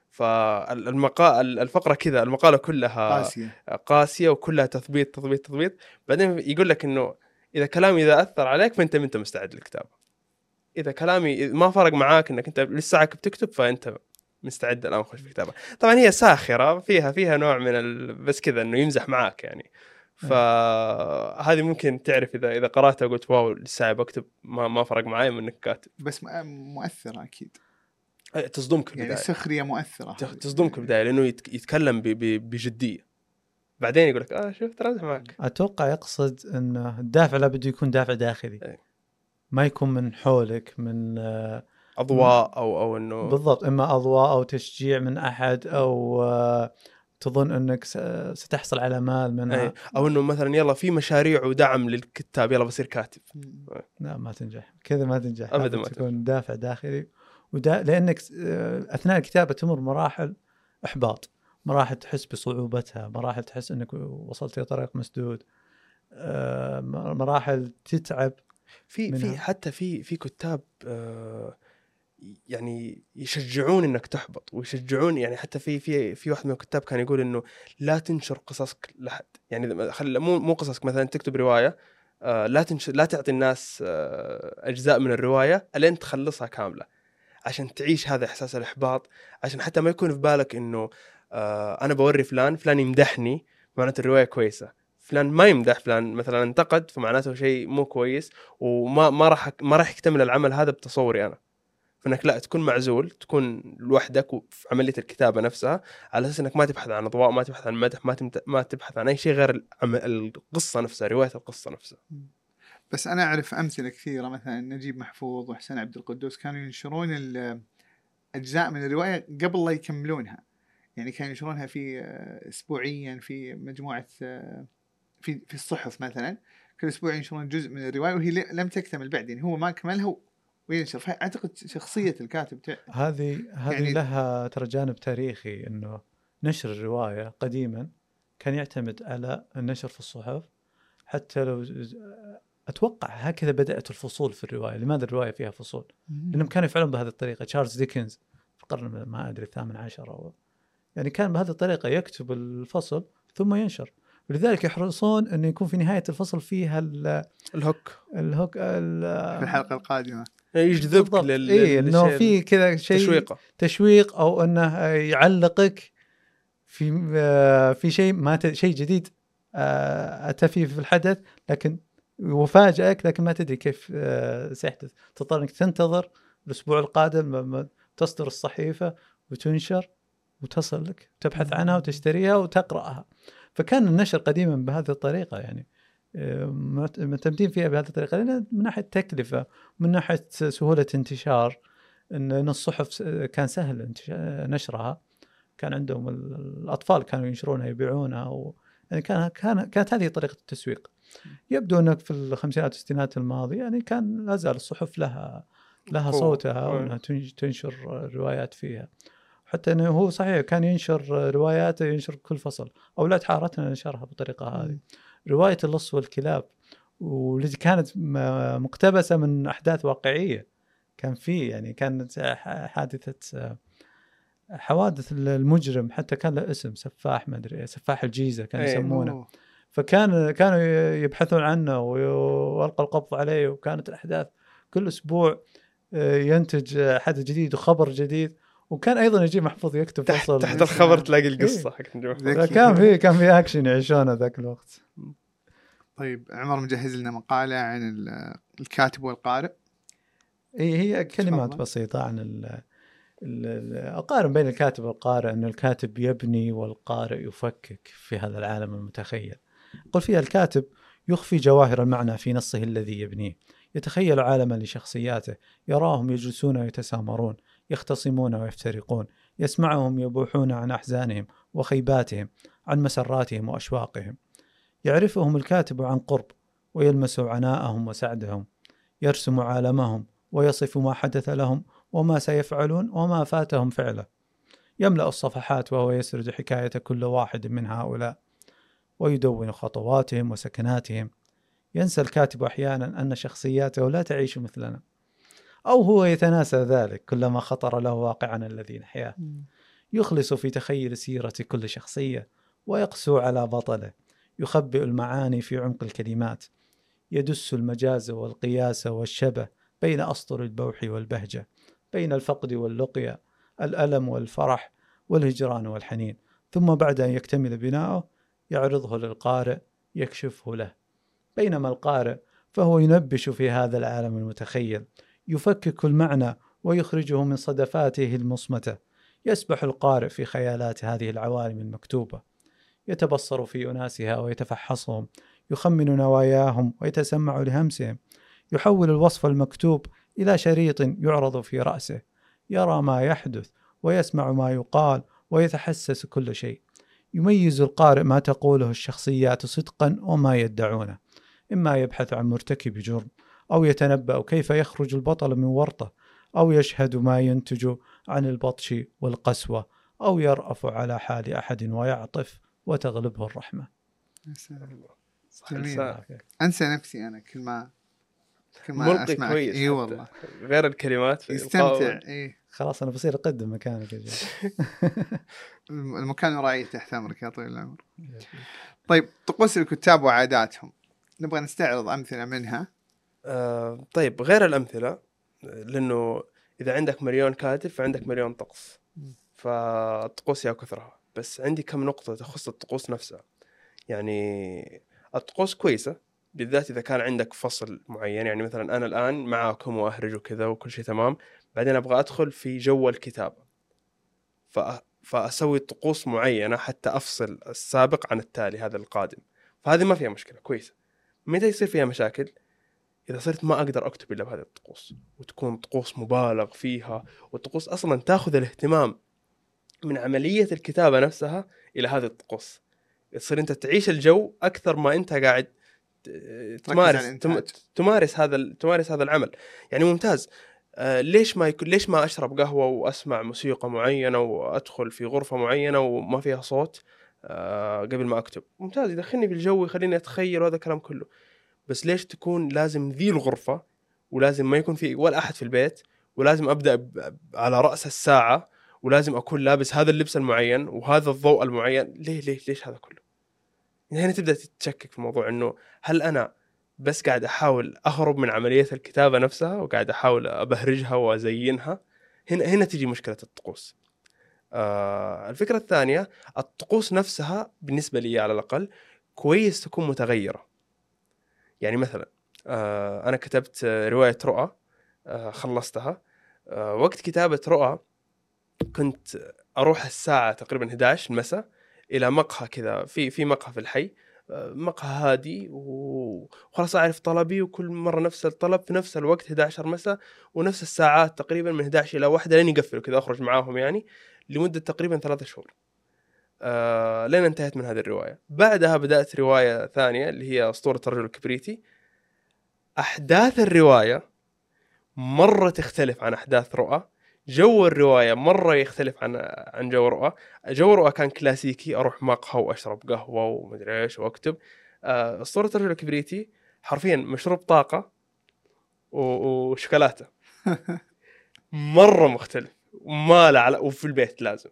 [SPEAKER 2] الفقرة كذا، المقالة كلها قاسية وكلها تثبيت. بعدين يقول لك إنه إذا كلامي إذا أثر عليك فأنت مستعد للكتابة، إذا كلامي ما فرق معاك إنك أنت لسه بتكتب فأنت مستعد الآن خش في الكتابة. طبعا هي ساخرة، فيها نوع من بس كذا إنه يمزح معاك يعني. فهذه ممكن تعرف إذا قرأتها قلت واو لسه بكتب ما فرق معي من إنك كاتب.
[SPEAKER 3] بس مؤثرة أكيد،
[SPEAKER 2] تصدمك
[SPEAKER 3] يعني
[SPEAKER 2] البداية،
[SPEAKER 3] سخرية مؤثرة،
[SPEAKER 2] تصدمك البداية لأنه يتكلم بجدية، بعدين يقول لك شفت رازح معك.
[SPEAKER 1] اتوقع يقصد انه الدافع لابد يكون دافع داخلي، ما يكون من حولك، من
[SPEAKER 2] اضواء او انه
[SPEAKER 1] بالضبط، اما اضواء او تشجيع من احد، او تظن انك ستحصل على مال منها،
[SPEAKER 2] او انه مثلا يلا في مشاريع ودعم للكتاب يلا بصير كاتب.
[SPEAKER 1] لا ما تنجح كذا، ما تنجح
[SPEAKER 2] ابدا، ما
[SPEAKER 1] تكون دافع داخلي. لانك اثناء الكتابه تمر مراحل احباط، مراحل تحس بصعوبتها، مراحل تحس انك وصلت الى طريق مسدود، مراحل تتعب
[SPEAKER 2] في حتى في كتاب يعني يشجعون انك تحبط، ويشجعون يعني حتى في واحد من الكتاب كان يقول انه لا تنشر قصصك لحد، يعني مو قصصك، مثلا تكتب روايه لا تعطي الناس اجزاء من الروايه الين تخلصها كامله، عشان تعيش هذا احساس الاحباط، عشان حتى ما يكون في بالك انه انا بوري فلان يمدحني معناته الروايه كويسه، فلان ما يمدح، فلان مثلا انتقد فمعناته شيء مو كويس، وما ما راح يكتمل العمل هذا بتصوري انا. فانك لا تكون معزول، تكون لوحدك في عمليه الكتابه نفسها، على اساس انك ما تبحث عن اضواء، ما تبحث عن مدح، ما تبحث عن اي شيء غير القصه نفسها، روايه القصه نفسها.
[SPEAKER 3] بس انا اعرف امثله كثيره، مثلا نجيب محفوظ وحسين عبد القدوس كانوا ينشرون اجزاء من الروايه قبل لا يكملونها، يعني كانوا ينشرونها في اسبوعيا في مجموعه في الصحف مثلا، كل اسبوع ينشرون جزء من الروايه وهي لم تكتمل بعد، يعني هو ما كملها وينشر. فاعتقد شخصيه الكاتب
[SPEAKER 1] هذه
[SPEAKER 3] يعني
[SPEAKER 1] لها ترى جانب تاريخي، انه نشر الروايه قديما كان يعتمد على النشر في الصحف، حتى لو اتوقع هكذا بدات الفصول في الروايه. لماذا الروايه فيها فصول؟ لانهم كانوا يفعلون بهذه الطريقه. تشارلز ديكنز في القرن ما ادري 18 أو يعني كان بهذه الطريقه يكتب الفصل ثم ينشر، ولذلك يحرصون انه يكون في نهايه الفصل فيها الهوك
[SPEAKER 3] في الحلقه القادمه
[SPEAKER 2] يجذبك
[SPEAKER 1] انه في كذا شيء تشويق، او انه يعلقك في شيء شيء جديد اتى فيه في الحدث، لكن وفاجئك، لكن ما تدري كيف سيحدث. تضطر انك تنتظر الاسبوع القادم لما تصدر الصحيفه وتنشر وتصل لك، تبحث عنها وتشتريها وتقراها. فكان النشر قديما بهذه الطريقه، يعني معتمدين فيها بهذه الطريقه، لأن من ناحيه تكلفه، من ناحيه سهوله انتشار، ان الصحف كان سهل نشرها، كان عندهم الاطفال كانوا ينشرونها يبيعونها، يعني كانت هذه طريقه التسويق. يبدو انك في الخمسينات والستينات الماضيه يعني كان لا زال الصحف لها صوتها، وانها تنشر روايات فيها. حتى انه هو صحيح كان ينشر رواياته، ينشر كل فصل. اولاد حارتنا نشرها بالطريقه هذه. روايه اللص والكلاب، والتي كانت مقتبسه من احداث واقعيه، كان في يعني كانت حادثه حوادث المجرم، حتى كان له اسم سفاح، ما ادري سفاح الجيزه كان يسمونه. كانوا يبحثون عنه والقوا القبض عليه، وكانت الاحداث كل اسبوع ينتج حدث جديد وخبر جديد. وكان ايضا يجي محفوظ يكتب فصل
[SPEAKER 2] تحت الخبر تلاقي القصه حق
[SPEAKER 1] كان في اكشن يعيشونه ذاك الوقت.
[SPEAKER 3] طيب عمر مجهز لنا مقاله عن الكاتب والقارئ.
[SPEAKER 1] هي كلمات بسيطه عن أقارن بين الكاتب والقارئ، أن الكاتب يبني والقارئ يفكك في هذا العالم المتخيل. قل فيها الكاتب يخفي جواهر المعنى في نصه الذي يبنيه، يتخيل عالما لشخصياته، يراهم يجلسون ويتسامرون، يختصمون ويفترقون، يسمعهم يبوحون عن أحزانهم وخيباتهم، عن مسراتهم وأشواقهم. يعرفهم الكاتب عن قرب، ويلمس عناءهم وسعدهم، يرسم عالمهم ويصف ما حدث لهم وما سيفعلون وما فاتهم فعله. يملأ الصفحات وهو يسرد حكاية كل واحد من هؤلاء، ويدون خطواتهم وسكناتهم. ينسى الكاتب أحيانا أن شخصياته لا تعيش مثلنا، أو هو يتناسى ذلك كلما خطر له واقعنا الذي نحياه. يخلص في تخيل سيرة كل شخصية، ويقسو على بطله، يخبئ المعاني في عمق الكلمات، يدس المجاز والقياس والشبه بين أسطر البوح والبهجة، بين الفقد واللقيا، الألم والفرح والهجران والحنين. ثم بعد أن يكتمل بناؤه يعرضه للقارئ يكشفه له، بينما القارئ فهو ينبش في هذا العالم المتخيل، يفكك المعنى ويخرجه من صدفاته المصمتة. يسبح القارئ في خيالات هذه العوالم المكتوبة، يتبصر في أناسها ويتفحصهم، يخمن نواياهم ويتسمع لهمسهم، يحول الوصف المكتوب إلى شريط يعرض في رأسه، يرى ما يحدث ويسمع ما يقال ويتحسس كل شيء. يميز القارئ ما تقوله الشخصيات صدقا وما يدعونه، إما يبحث عن مرتكب جرم، أو يتنبأ كيف يخرج البطل من ورطة، أو يشهد ما ينتج عن البطش والقسوة، أو يرأف على حال أحد ويعطف وتغلبه الرحمة.
[SPEAKER 3] جميل. أنسى نفسي أنا كل ما
[SPEAKER 2] ملقي
[SPEAKER 3] أسمعك.
[SPEAKER 2] كويس.
[SPEAKER 3] إيه والله
[SPEAKER 2] غير الكلمات
[SPEAKER 3] يستمتع. إيه
[SPEAKER 1] خلاص أنا بصير أقدم مكانك يا
[SPEAKER 3] المكان وراي تحت أمرك يا طويل العمر. طيب طقوس الكتاب وعاداتهم نبغى نستعرض أمثلة منها.
[SPEAKER 2] طيب غير الأمثلة، لأنه إذا عندك مليون كاتب فعندك مليون طقس، فالطقوس يا كثرها. بس عندي كم نقطة تخص الطقوس نفسها. يعني الطقوس كويسة بالذات إذا كان عندك فصل معين. يعني مثلا أنا الآن معاكم وأهرج وكذا وكل شيء تمام، بعدين أبغى أدخل في جو الكتابة، فأسوي طقوس معينة حتى أفصل السابق عن التالي، هذا القادم. فهذه ما فيها مشكلة، كويسة. متى يصير فيها مشاكل؟ إذا صرت ما أقدر أكتب إلا بهذه الطقوس، وتكون طقوس مبالغ فيها، والطقوس أصلا تأخذ الاهتمام من عملية الكتابة نفسها إلى هذه الطقوس. تصير أنت تعيش الجو أكثر ما أنت قاعد تمارس هذا العمل. يعني ممتاز. ليش ما أشرب قهوة وأسمع موسيقى معينة وأدخل في غرفة معينة وما فيها صوت قبل ما أكتب؟ ممتاز، يدخلني في الجو، يخليني أتخيل، وهذا الكلام كله. بس ليش تكون لازم ذي الغرفة، ولازم ما يكون في ولا أحد في البيت، ولازم أبدأ على رأس الساعة، ولازم أكون لابس هذا اللبس المعين وهذا الضوء المعين؟ ليش هذا كله؟ هنا تبدأ تتشكك في الموضوع، إنه هل أنا بس قاعد أحاول أهرب من عملية الكتابة نفسها وقاعد أحاول أبهرجها وأزينها؟ هنا تيجي مشكلة الطقوس. الفكرة الثانية، الطقوس نفسها بالنسبة لي على الأقل كويس تكون متغيرة. يعني مثلا أنا كتبت رواية رؤى، خلصتها. وقت كتابة رؤى كنت أروح الساعة تقريبا 11 المساء إلى مقهى كذا، في مقهى في الحي، مقهى هادي، وخلاص أعرف طلبي، وكل مرة نفس الطلب في نفس الوقت 11 مساء، ونفس الساعات تقريبا من 11 إلى 1 لين يقفلوا كذا، أخرج معاهم يعني لمدة تقريبا 3 شهور لين انتهت من هذه الرواية. بعدها بدأت رواية ثانية اللي هي أسطورة الرجل الكبريتي. أحداث الرواية مرة تختلف عن أحداث رؤى، جو الرواية مرة يختلف عن جو رؤى. جو رؤى كان كلاسيكي، أروح مقهى وأشرب قهوة ومدري إيش وأكتب. أسطورة الرجل الكبريتي حرفيا مشروب طاقة وشوكولاتة مرة مختلف، وما له وفي البيت لازم.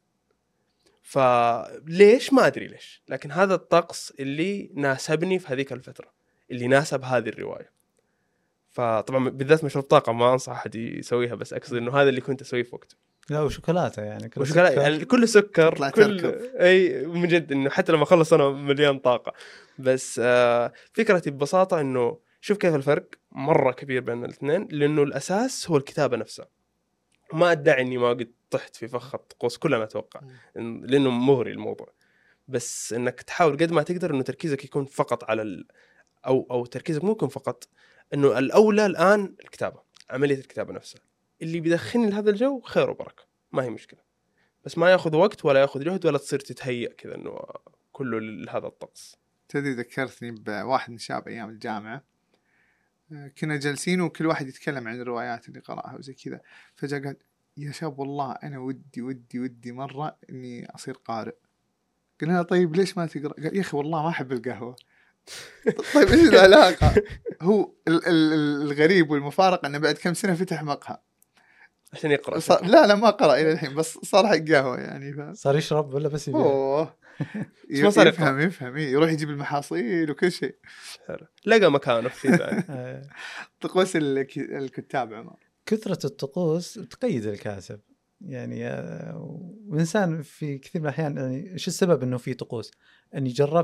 [SPEAKER 2] فليش ما أدري ليش، لكن هذا الطقس اللي ناسبني في هذيك الفترة، اللي ناسب هذه الرواية. فطبعا بالذات مشروب طاقة ما أنصح أحد يسويها، بس أقصد إنه هذا اللي كنت أسويه في وقته.
[SPEAKER 1] لا وشوكولاتة يعني
[SPEAKER 2] كل سكر أي من جد، إنه حتى لما أخلص أنا مليان طاقة. بس فكرتي ببساطة إنه شوف كيف الفرق مرة كبير بين الاثنين، لأنه الأساس هو الكتابة نفسها. ما أدعي إني ما قد طحت في فخ الطقوس كلنا أتوقع، لأنه مغري الموضوع. بس إنك تحاول قد ما تقدر إنه تركيزك يكون فقط على أو تركيزك ممكن فقط إنه الأولى الآن الكتابة، عملية الكتابة نفسها. اللي بيدخلني لهذا الجو خير وبركة، ما هي مشكلة. بس ما يأخذ وقت ولا يأخذ جهد ولا تصير تتهيأ كذا إنه كله لهذا الطقس.
[SPEAKER 3] تدري ذكرتني بواحد من شباب أيام الجامعة، كنا جالسين وكل واحد يتكلم عن الروايات اللي قرأها وزي كذا. فجأة قال يا شاب والله أنا ودي مرة إني أصير قارئ. قلنا طيب ليش ما تقرأ؟ قال يا أخي والله ما أحب القهوة. طيب إيش العلاقة؟ هو الغريب والمفارق أنه بعد كم سنة فتح مقهى
[SPEAKER 2] عشان يقرأ.
[SPEAKER 3] لا ما قرأ إلى الحين، بس صار حق قهوة يعني.
[SPEAKER 1] صار يشرب ولا بس يبيع؟
[SPEAKER 3] يفهم يروح يجيب المحاصيل وكل شيء.
[SPEAKER 2] لقى مكانه فيه.
[SPEAKER 3] طقوس الكتاب عمر،
[SPEAKER 1] كثرة الطقوس تقيد الكاتب يعني. وإنسان في كثير من الأحيان يعني إيش السبب إنه في طقوس؟ أني جربت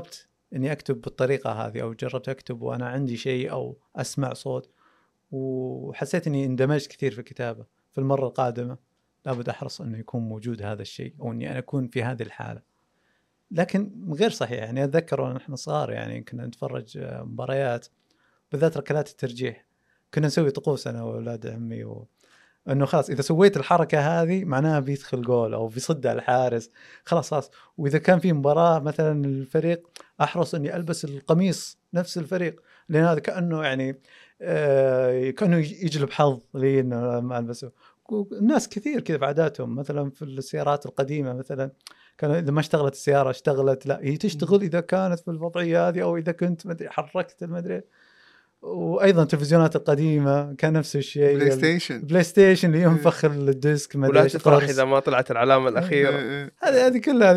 [SPEAKER 1] اني اكتب بالطريقه هذه، او جربت اكتب وانا عندي شيء او اسمع صوت، وحسيت اني اندمجت كثير في الكتابه. في المره القادمه لابد احرص انه يكون موجود هذا الشيء، او اني انا اكون في هذه الحاله. لكن غير صحيح، يعني اتذكر ونحن صغار يعني كنا نتفرج مباريات، بالذات ركلات الترجيح، كنا نسوي طقوس انا واولاد عمي انه خلاص اذا سويت الحركه هذه معناها بيدخل جول او بيصد على الحارس، خلاص. واذا كان في مباراه مثلا الفريق، احرص اني البس القميص نفس الفريق، لان هذا كانه يعني كانه يجلب حظ لي انه ما البسه. الناس كثير كذا بعاداتهم، مثلا في السيارات القديمه مثلا كانوا اذا ما اشتغلت السياره اشتغلت، لا هي تشتغل اذا كانت في الوضعيه هذه، او اذا كنت مدري حركت المدري. وايضا التلفزيونات القديمه كان نفس الشيء، بلاي ستيشن اللي ينفخ الديسك ما
[SPEAKER 2] ولا تفرح اذا ما طلعت العلامه الاخيره.
[SPEAKER 1] هذه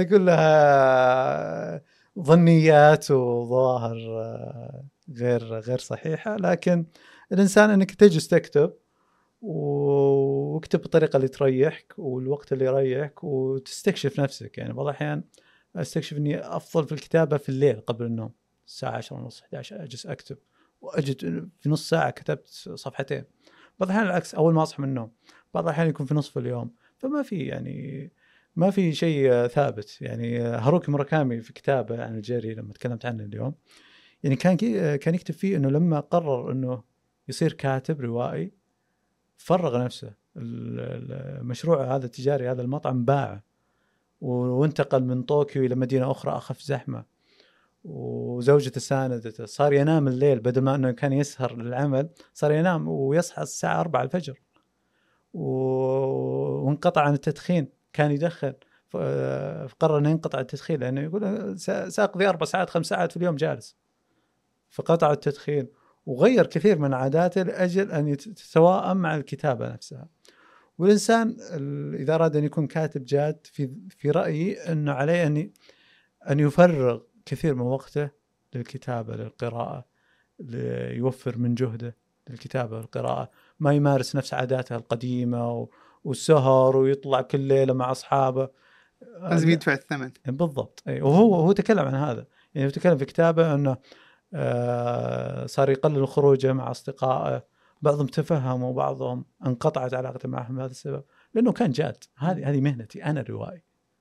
[SPEAKER 1] كلها ظنيات وظواهر غير صحيحه. لكن الانسان انك تجلس تكتب واكتب بالطريقه اللي تريحك والوقت اللي يريحك، وتستكشف نفسك. يعني بعض الاحيان استكشف اني افضل في الكتابه في الليل قبل النوم، الساعه 10:30 11 اجلس اكتب، واجد في نص ساعه كتبت صفحتين. بعض الاحيان العكس، اول ما اصحى من النوم. بعض الاحيان يكون في نصف اليوم. فما في يعني ما في شيء ثابت. يعني هاروكي موراكامي في كتابه عن الجري لما تكلمت عنه اليوم، يعني كان يكتب فيه انه لما قرر انه يصير كاتب روائي فرغ نفسه. المشروع هذا التجاري، هذا المطعم، باعه وانتقل من طوكيو الى مدينه اخرى اخف زحمه، وزوجته ساندته. صار ينام الليل بدل ما انه كان يسهر للعمل، صار ينام ويصحى الساعه 4 الفجر. وانقطع عن التدخين، كان يدخن، فقرر انه ينقطع التدخين لانه يقول ساقضي 4 ساعات 5 ساعات في اليوم جالس. فقطع التدخين وغير كثير من عاداته لاجل ان يتوائم مع الكتابه نفسها. والانسان اذا اراد ان يكون كاتب جاد، في رايي انه عليه ان يفرغ كثير من وقته للكتابه للقراءه، يوفر من جهده للكتابه والقراءه، ما يمارس نفس عاداته القديمه والسهر ويطلع كل ليله مع اصحابه.
[SPEAKER 3] لازم يدفع الثمن.
[SPEAKER 1] بالضبط. وهو تكلم عن هذا، يعني تكلم في كتابه انه صار يقلل خروجه مع اصدقائه، بعضهم تفهموا وبعضهم انقطعت علاقته معهم بهذا السبب، لانه كان جاد. هذه مهنتي انا الروائي.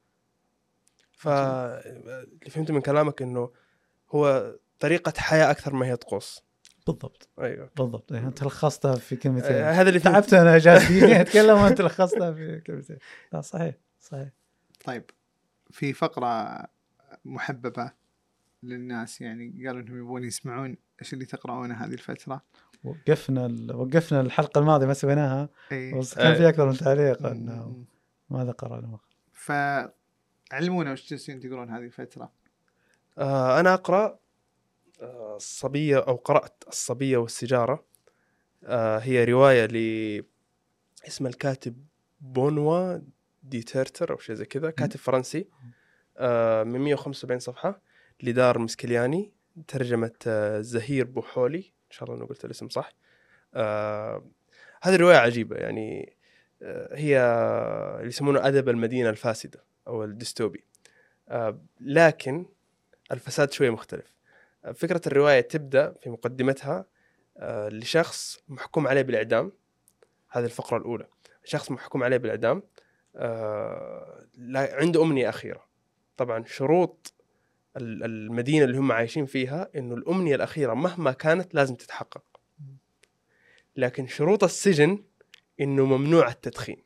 [SPEAKER 2] فاللي فهمته من كلامك انه هو طريقه حياه اكثر ما هي طقوس.
[SPEAKER 1] بالضبط.
[SPEAKER 2] ايوه
[SPEAKER 1] بالضبط. انت لخصتها في كلمتين.
[SPEAKER 2] هذا اللي
[SPEAKER 1] تعبت انا جاد اتكلم وانت لخصتها في كلمتين. لا صحيح.
[SPEAKER 3] طيب، في فقره محببه للناس، يعني قالوا انهم يبغون يسمعون ايش اللي تقرؤونه هذه الفتره.
[SPEAKER 1] وقفنا الحلقه الماضيه ما سويناها، بس كان في اكثر من تعليق انه ماذا قرانا.
[SPEAKER 3] فعلمونا وش جالسين تقرون هذه الفتره.
[SPEAKER 2] انا اقرا الصبيه، او قرات الصبيه والسجاره. هي روايه اسم الكاتب بونوا دي تيرتر او شيء زي كذا، كاتب فرنسي، من 175 صفحه لدار مسكلياني، ترجمه زهير بوحولي، ان شاء الله انه قلت الاسم صح. هذه الروايه عجيبه، يعني هي اللي يسمونه ادب المدينه الفاسده او الديستوبي، لكن الفساد شويه مختلف. فكره الروايه تبدا في مقدمتها لشخص محكوم عليه بالاعدام. هذه الفقره الاولى. شخص محكوم عليه بالاعدام عنده امنيه اخيره. طبعا شروط المدينة اللي هم عايشين فيها إنه الأمنية الأخيرة مهما كانت لازم تتحقق، لكن شروط السجن إنه ممنوع التدخين.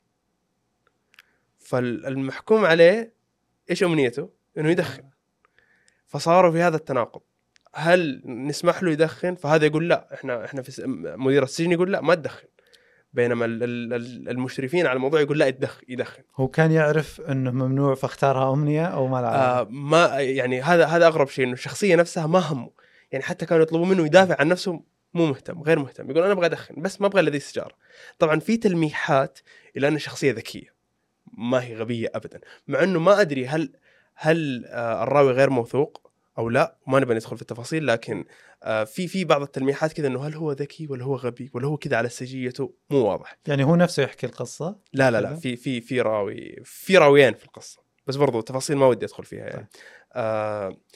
[SPEAKER 2] فالمحكوم عليه إيش أمنيته؟ إنه يدخن. فصاروا في هذا التناقض، هل نسمح له يدخن؟ فهذا يقول لا، إحنا في مدير السجن يقول لا ما تدخن، بينما المشرفين على الموضوع يقول لا يدخن.
[SPEAKER 1] هو كان يعرف انه ممنوع فاختارها امنيه او ما لا
[SPEAKER 2] ما يعني هذا اغرب شيء، انه الشخصيه نفسها ما همه. يعني حتى كانوا يطلبوا منه يدافع عن نفسه، مو مهتم، غير مهتم، يقول انا ابغى ادخن بس ما ابغى لدي سيجاره. طبعا في تلميحات الى ان الشخصيه ذكيه، ما هي غبيه ابدا، مع انه ما ادري هل الراوي غير موثوق او لا، ما نبي ندخل في التفاصيل، لكن في بعض التلميحات كذا انه هل هو ذكي ولا هو غبي ولا هو كذا على سجيته، مو واضح.
[SPEAKER 1] يعني هو نفسه يحكي القصه؟
[SPEAKER 2] لا في راويين في القصه، بس برضو تفاصيل ما ودي ادخل فيها يعني.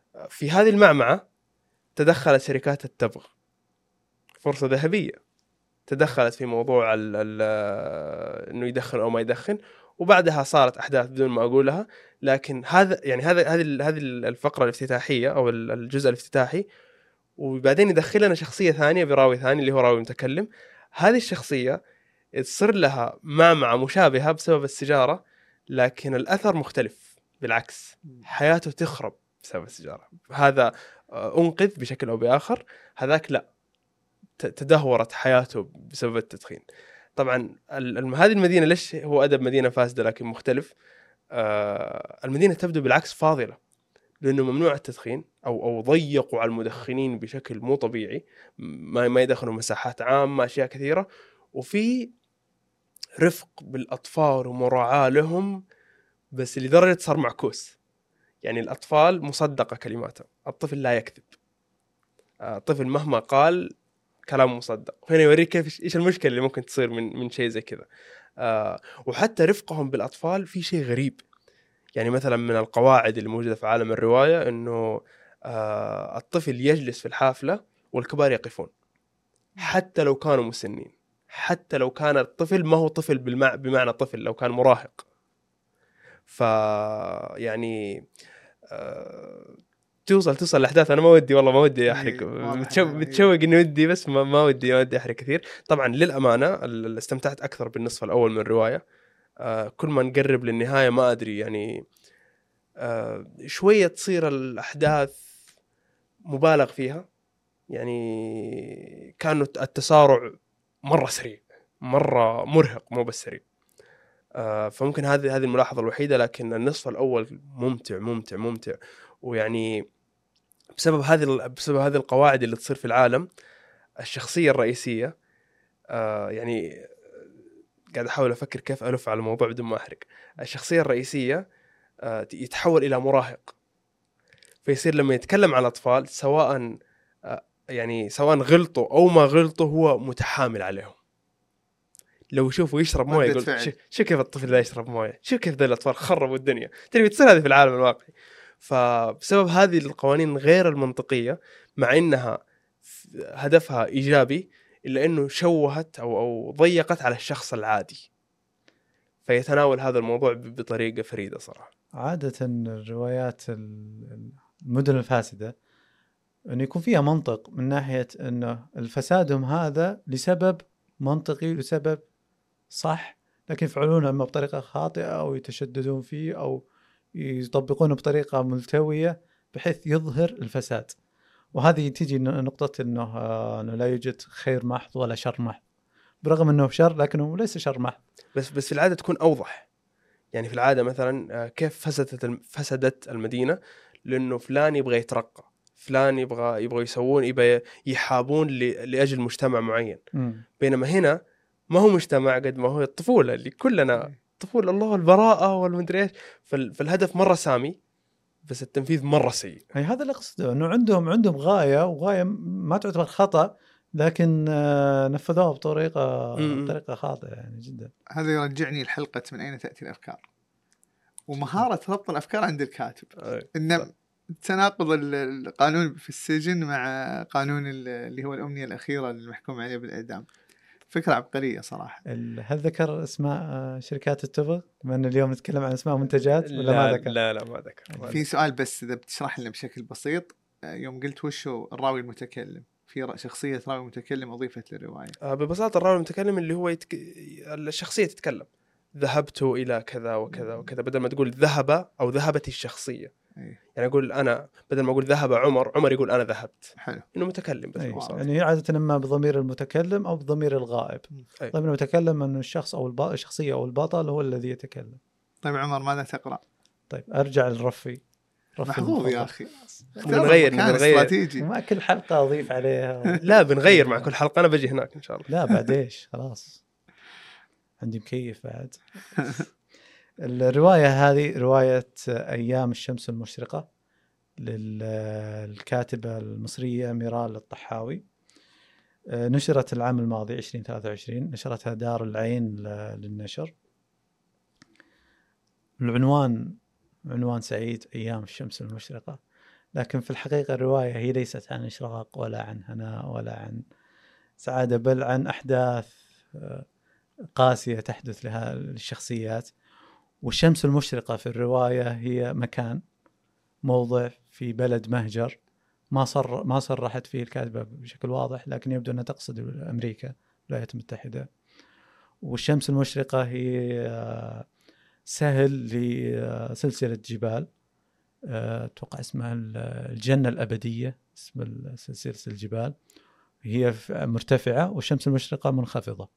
[SPEAKER 2] في هذه المعمعة تدخلت شركات التبغ، فرصة ذهبية، تدخلت في موضوع انه يدخن او ما يدخن، وبعدها صارت احداث بدون ما اقولها. لكن هذا يعني هذه الفقرة الافتتاحية او الجزء الافتتاحي، وبعدين يدخل لنا شخصية ثانية براوي ثاني اللي هو راوي متكلم. هذه الشخصية تصير لها معمعة مشابهة بسبب السيجارة، لكن الأثر مختلف، بالعكس حياته تخرب بسبب السيجارة. هذا أنقذ بشكل أو بآخر، هذاك لا، تدهورت حياته بسبب التدخين. طبعا هذه المدينة ليش هو أدب مدينة فاسدة لكن مختلف؟ المدينة تبدو بالعكس فاضلة، لأنه ممنوع التدخين أو ضيقوا على المدخنين بشكل مو طبيعي، ما يدخلوا مساحات عامة، أشياء كثيرة، وفي رفق بالأطفال ومراعاة لهم، بس لدرجة صار معكوس. يعني الأطفال مصدقة كلماتهم، الطفل لا يكذب، الطفل مهما قال كلام مصدق. هنا يوريك كيف إيش المشكلة اللي ممكن تصير من شيء زي كذا. وحتى رفقهم بالأطفال في شيء غريب. يعني مثلا من القواعد اللي موجودة في عالم الرواية إنه الطفل يجلس في الحافلة والكبار يقفون، حتى لو كانوا مسنين، حتى لو كان الطفل ما هو طفل بمعنى طفل، لو كان مراهق. يعني توصل الأحداث. أنا ما ودي أحرق، متشوق إني ودي، بس ما ودي أحرق كثير. طبعا للأمانة استمتعت أكثر بالنصف الأول من الرواية. كل ما نقرب للنهاية ما أدري يعني شوية تصير الأحداث مبالغ فيها، يعني كانوا التسارع مرة سريع، مرة مرهق، مو بس سريع. فممكن هذه الملاحظة الوحيدة. لكن النصف الأول ممتع. ويعني بسبب هذه القواعد اللي تصير في العالم، الشخصية الرئيسية يعني قاعد أحاول أفكر كيف ألف على الموضوع بدون ما أحرق. الشخصية الرئيسية يتحول إلى مراهق، فيصير لما يتكلم على الأطفال سواء غلطوا أو ما غلطوا هو متحامل عليهم. لو يشوفوا يشرب مويه يقول شو كيف الطفل ذا يشرب مويه، شو كيف ذا الأطفال خربوا الدنيا. ترى تصير هذه في العالم الواقعي. فبسبب هذه القوانين غير المنطقية، مع إنها هدفها إيجابي، إلا إنه شوهت أو ضيقت على الشخص العادي، فيتناول هذا الموضوع بطريقة فريدة صراحة.
[SPEAKER 1] عادة الروايات المدن الفاسدة أنه يكون فيها منطق، من ناحية أنه الفسادهم هذا لسبب منطقي لسبب صح، لكن يفعلونه إما بطريقة خاطئة أو يتشددون فيه أو يطبقونه بطريقة ملتوية بحيث يظهر الفساد. وهذه تيجي نقطة أنه لا يوجد خير محض ولا شر محض، برغم أنه شر لكنه ليس شر محض.
[SPEAKER 2] بس في العادة تكون أوضح. يعني في العادة مثلا كيف فسدت المدينة، لأنه فلان يبغى يترقى، فلان يبغى يسوون، يبغى يحابون لأجل مجتمع معين. بينما هنا ما هو مجتمع قد ما هو الطفولة اللي كلنا طفولة، الله البراءة والمدري إيش. فالهدف مرة سامي، بس التنفيذ مرة سيء.
[SPEAKER 1] هذا اللي أقصده، أنه عندهم غاية، وغاية ما تعتبر خطأ، لكن نفذوها بطريقة خاطئة يعني جدا.
[SPEAKER 3] هذا يرجعني لحلقة من أين تأتي الأفكار، ومهارة ربط الأفكار عند الكاتب. إن تناقض القانون في السجن مع قانون اللي هو الأمنية الأخيرة المحكوم عليه بالإعدام. فكرة عبقرية صراحة.
[SPEAKER 1] هل ذكر اسماء شركات التبغ؟ بما أن اليوم نتكلم عن اسماء منتجات ولا ما ذكر؟
[SPEAKER 2] لا ما ذكر.
[SPEAKER 3] في سؤال بس إذا بتشرح لنا بشكل بسيط، يوم قلت وشو الراوي المتكلم، في شخصية راوي متكلم أضيفت للرواية.
[SPEAKER 2] ببساطة الراوي المتكلم اللي هو الشخصية تتكلم، ذهبت إلى كذا وكذا وكذا، بدل ما تقول ذهب أو ذهبت الشخصية. يعني أقول أنا، بدل ما أقول ذهب عمر يقول أنا ذهبت.
[SPEAKER 3] حلو.
[SPEAKER 2] إنه متكلم بس.
[SPEAKER 1] يعني هي عادة إما بضمير المتكلم أو بضمير الغائب. طيب المتكلم أنه الشخص أو الشخصية أو البطل هو الذي يتكلم.
[SPEAKER 3] طيب عمر ماذا تقرأ؟
[SPEAKER 1] طيب أرجع للرفي.
[SPEAKER 3] محظوظ يا أخي.
[SPEAKER 2] بنغير
[SPEAKER 3] استراتيجي.
[SPEAKER 1] ما كل حلقة أضيف عليها.
[SPEAKER 2] لا بنغير مع كل حلقة. أنا بجي هناك إن شاء الله.
[SPEAKER 1] لا بعد إيش، خلاص عندي مكيف بعد. الرواية هذه رواية أيام الشمس المشرقة للكاتبة المصرية ميرال الطحاوي. نشرت العام الماضي 2023، نشرتها دار العين للنشر. العنوان عنوان سعيد، أيام الشمس المشرقة. لكن في الحقيقة الرواية هي ليست عن إشراق ولا عن هناء ولا عن سعادة، بل عن أحداث قاسية تحدث لها الشخصيات. والشمس المشرقة في الرواية هي مكان، موضع في بلد مهجر ما صرحت فيه الكاتبة بشكل واضح، لكن يبدو أنها تقصد أمريكا الولايات المتحدة. والشمس المشرقة هي سهل لسلسلة جبال، أتوقع اسمها الجنة الأبدية، اسم سلسلة الجبال، هي مرتفعة والشمس المشرقة منخفضة.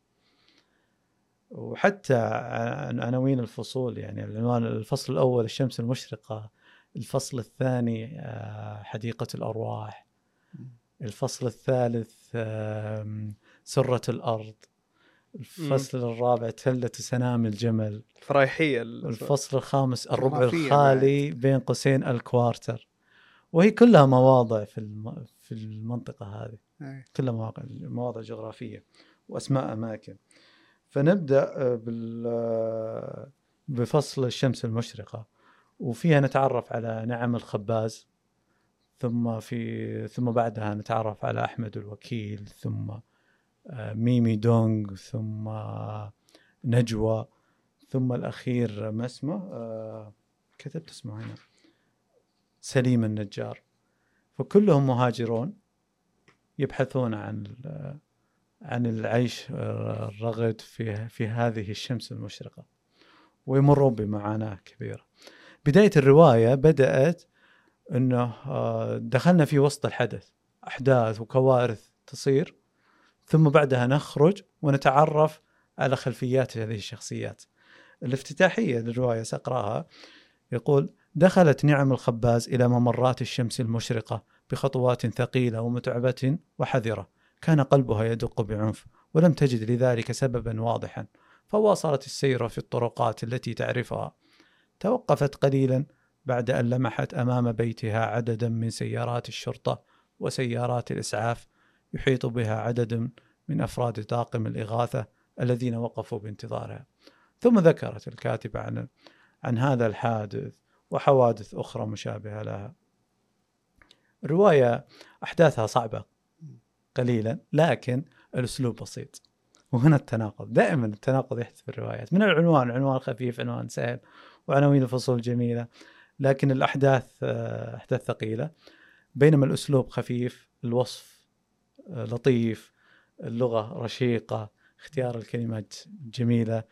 [SPEAKER 1] وحتى عناوين الفصول، يعني العنوان الفصل الأول الشمس المشرقة، الفصل الثاني حديقة الأرواح، الفصل الثالث سرة الأرض، الفصل الرابع تلة سنام الجمل،
[SPEAKER 2] فرايحية
[SPEAKER 1] الفصل الخامس الربع
[SPEAKER 3] جغرافية
[SPEAKER 1] الخالي بين قوسين الكوارتر. وهي كلها مواضع في المنطقة هذه، كلها مواضع جغرافية وأسماء أماكن. فنبدأ بفصل الشمس المشرقة، وفيها نتعرف على نعم الخباز، ثم بعدها نتعرف على أحمد الوكيل، ثم ميمي دونغ، ثم نجوى، ثم الأخير ما اسمه كتبت اسمه هنا، سليم النجار. فكلهم مهاجرون يبحثون عن العيش الرغد في هذه الشمس المشرقة، ويمرون بمعاناة كبيرة. بداية الرواية بدأت أنه دخلنا في وسط الحدث، أحداث وكوارث تصير، ثم بعدها نخرج ونتعرف على خلفيات هذه الشخصيات. الافتتاحية للرواية سأقرأها، يقول: دخلت نعم الخباز إلى ممرات الشمس المشرقة بخطوات ثقيلة ومتعبة وحذرة، كان قلبها يدق بعنف ولم تجد لذلك سببا واضحا، فواصلت السير في الطرقات التي تعرفها. توقفت قليلا بعد أن لمحت أمام بيتها عددا من سيارات الشرطة وسيارات الإسعاف، يحيط بها عدد من أفراد طاقم الإغاثة الذين وقفوا بانتظارها. ثم ذكرت الكاتبة عن هذا الحادث وحوادث أخرى مشابهة لها. الرواية أحداثها صعبة قليلا، لكن الأسلوب بسيط. وهنا التناقض، دائما التناقض يحدث في الروايات، من عنوان خفيف، عنوان سهل، وعناوين الفصول جميلة، لكن الأحداث أحداث ثقيلة، بينما الأسلوب خفيف، الوصف لطيف، اللغة رشيقة، اختيار الكلمات جميلة.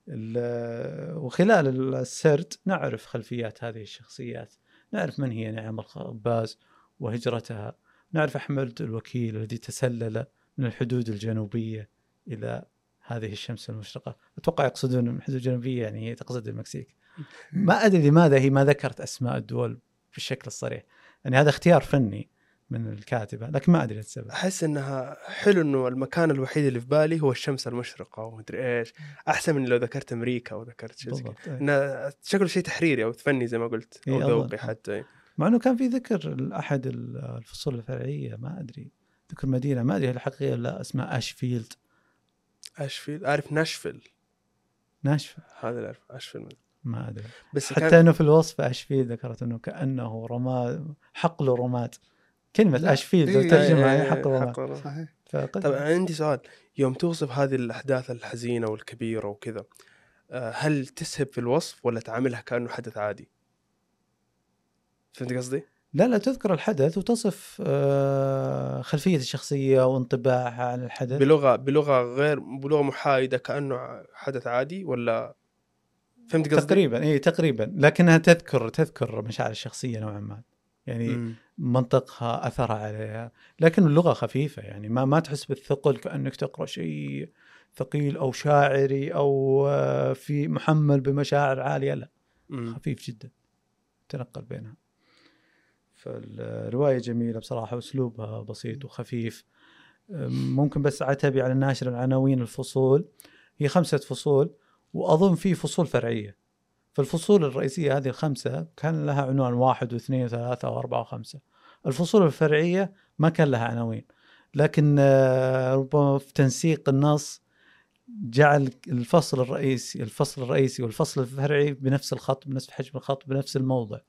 [SPEAKER 1] وخلال السرد نعرف خلفيات هذه الشخصيات، نعرف من هي نعم الخباز وهجرتها، نعرف أحمد الوكيل الذي تسلل من الحدود الجنوبية إلى هذه الشمس المشرقة. أتوقع يقصدون من الحدود الجنوبية يعني هي تقصد المكسيك. ما أدري لماذا هي ما ذكرت أسماء الدول بالشكل الصريح، يعني هذا اختيار فني من الكاتبة، لكن ما أدري السبب.
[SPEAKER 2] أحس إنها حلو إنه المكان الوحيد اللي في بالي هو الشمس المشرقة ومدري إيش، أحسن من لو ذكرت أمريكا أو ذكرت شيء إنه شكله شيء تحريري أو فني زي ما قلت أو ذوقي حتى.
[SPEAKER 1] مع إنه كان في ذكر أحد الفصول الفرعية، ما أدري ذكر مدينة، ما أدري الحقيقة لا اسمها أشفيلد.
[SPEAKER 2] أعرف ناشفيل هذا اللي أعرف، أشفيلد
[SPEAKER 1] ما أدري،
[SPEAKER 2] بس
[SPEAKER 1] حتى إنه في الوصف أشفيلد ذكرت إنه كأنه رماد، حقل رماد. كلمة أشفيلد ترجمة حقل رماد.
[SPEAKER 3] صحيح.
[SPEAKER 2] طب عندي سؤال، يوم توصف هذه الأحداث الحزينة والكبيرة وكذا، هل تسهب في الوصف ولا تعاملها كأنه حدث عادي؟ فهمت قصدي؟
[SPEAKER 1] لا تذكر الحدث وتصف خلفية الشخصية وانطباعها عن الحدث
[SPEAKER 2] بلغة محايدة كأنه حدث عادي، ولا فهمت قصدي؟
[SPEAKER 1] تقريبا، لكنها تذكر مشاعر الشخصية نوعا ما، يعني منطقها أثر عليها، لكن اللغة خفيفة، يعني ما تحس بالثقل كأنك تقرأ شيء ثقيل أو شاعري أو في محمل بمشاعر عالية، لا خفيف جدا تنقل بينها. فالرواية جميلة بصراحة، أسلوبها بسيط وخفيف. ممكن بس أعتبي على الناشر العناوين الفصول، هي 5 فصول، وأظن في فصول فرعية. فالفصول الرئيسية هذه 5 كان لها عنوان 1 و2 و3 و4 و5. الفصول الفرعية ما كان لها عناوين، لكن ربما في تنسيق النص جعل الفصل الرئيسي والفصل الفرعي بنفس الخط، بنفس حجم الخط، بنفس الموضع.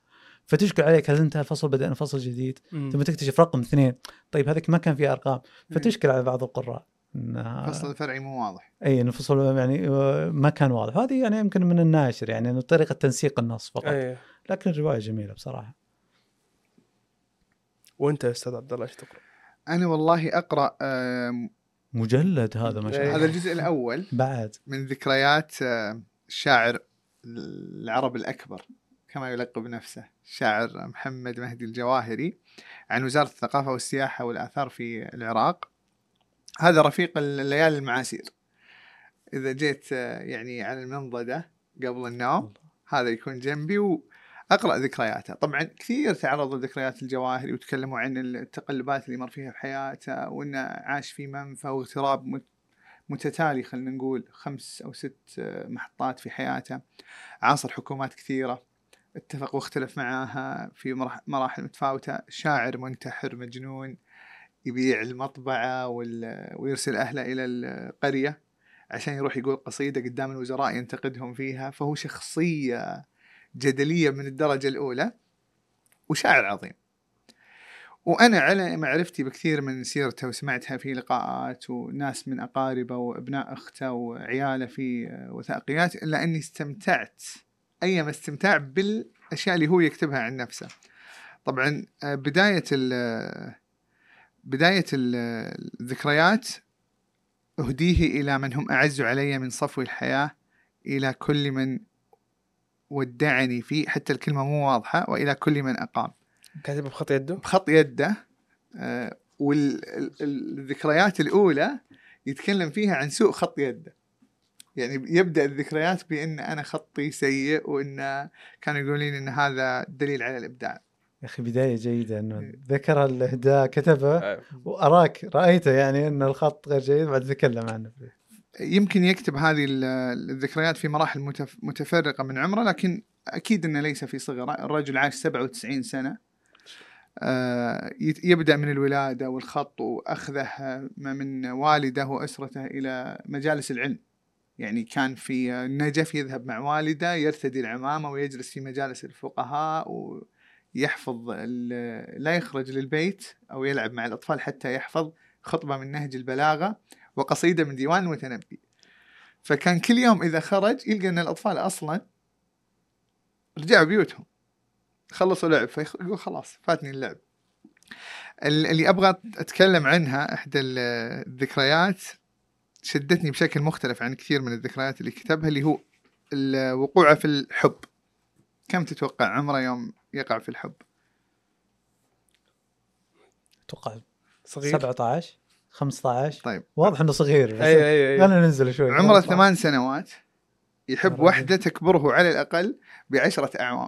[SPEAKER 1] فتشكل عليك هل انتهى الفصل بدأنا فصل جديد، ثم تكتشف رقم 2 طيب هذاك ما كان فيه ارقام، فتشكل على بعض القراء
[SPEAKER 3] الفصل الفرعي مو واضح.
[SPEAKER 1] اي الفصل يعني ما كان واضح. هذه يعني يمكن من الناشر يعني انه طريقه تنسيق النص فقط. لكن الروايه جميله بصراحه.
[SPEAKER 2] وانت يا استاذ عبد الله ايش تقرا؟
[SPEAKER 3] انا والله اقرا
[SPEAKER 1] مجلد هذا ما شاء الله.
[SPEAKER 3] هذا الجزء الاول
[SPEAKER 1] بعد
[SPEAKER 3] من ذكريات الشاعر العرب الاكبر كما يلقب نفسه، الشاعر محمد مهدي الجواهري، عن وزاره الثقافه والسياحه والاثار في العراق. هذا رفيق الليالي المعاسير، إذا جيت يعني على المنضدة قبل النوم هذا يكون جنبي وأقرأ ذكرياته. طبعا كثير تعرضوا لذكريات الجواهري وتكلموا عن التقلبات اللي مر فيها بحياته، وإنه عاش في منفى واغتراب متتالي، خلينا نقول 5 أو 6 محطات في حياته، عاصر حكومات كثيرة، اتفق واختلف معها في مراحل متفاوتة، شاعر منتحر مجنون يبيع المطبعة ويرسل أهله إلى القرية عشان يروح يقول قصيدة قدام الوزراء ينتقدهم فيها. فهو شخصية جدلية من الدرجة الأولى وشاعر عظيم. وأنا على معرفتي بكثير من سيرته وسمعتها في لقاءات وناس من أقاربه وابناء أخته وعياله في وثائقيات، إلا أني استمتعت أيما استمتاع بالأشياء اللي هو يكتبها عن نفسه. طبعا بداية الذكريات أهديه إلى من هم أعز علي من صفو الحياة، إلى كل من ودعني فيه، حتى الكلمة مو واضحة، وإلى كل من أقام.
[SPEAKER 2] كاتب بخط يده؟
[SPEAKER 3] بخط يده. والذكريات الأولى يتكلم فيها عن سوء خط يده، يعني يبدأ الذكريات بأن أنا خطي سيء، وأن كانوا يقولين أن هذا دليل على الإبداع.
[SPEAKER 1] يا أخي بداية جيدة أنه ذكر الإهداء كتبه وأراك رأيته يعني أن الخط غير جيد بعد تكلم عنه.
[SPEAKER 3] يمكن يكتب هذه الذكريات في مراحل متفرقة من عمره، لكن أكيد أنه ليس في صغره. الرجل عاش 97 سنة. يبدأ من الولادة والخط وأخذه من والده وأسرته إلى مجالس العلم. يعني كان في النجف يذهب مع والده يرتدي العمامة ويجلس في مجالس الفقهاء ويحفظ، لا يخرج للبيت أو يلعب مع الأطفال حتى يحفظ خطبة من نهج البلاغة وقصيدة من ديوان المتنبي. فكان كل يوم إذا خرج يلقى أن الأطفال أصلا رجعوا بيوتهم خلصوا لعب، فيقول خلاص فاتني اللعب. اللي أبغى أتكلم عنها إحدى الذكريات شدتني بشكل مختلف عن كثير من الذكريات اللي كتبها، اللي هو وقوعه في الحب. كم تتوقع عمره يوم يقع في الحب؟
[SPEAKER 1] أتوقع
[SPEAKER 2] صغير
[SPEAKER 1] 17 15.
[SPEAKER 3] طيب
[SPEAKER 1] واضح انه صغير.
[SPEAKER 2] أي.
[SPEAKER 1] خلينا ننزل شوي.
[SPEAKER 3] عمره 8 سنوات، يحب واحدة تكبره على الأقل ب10 أعوام.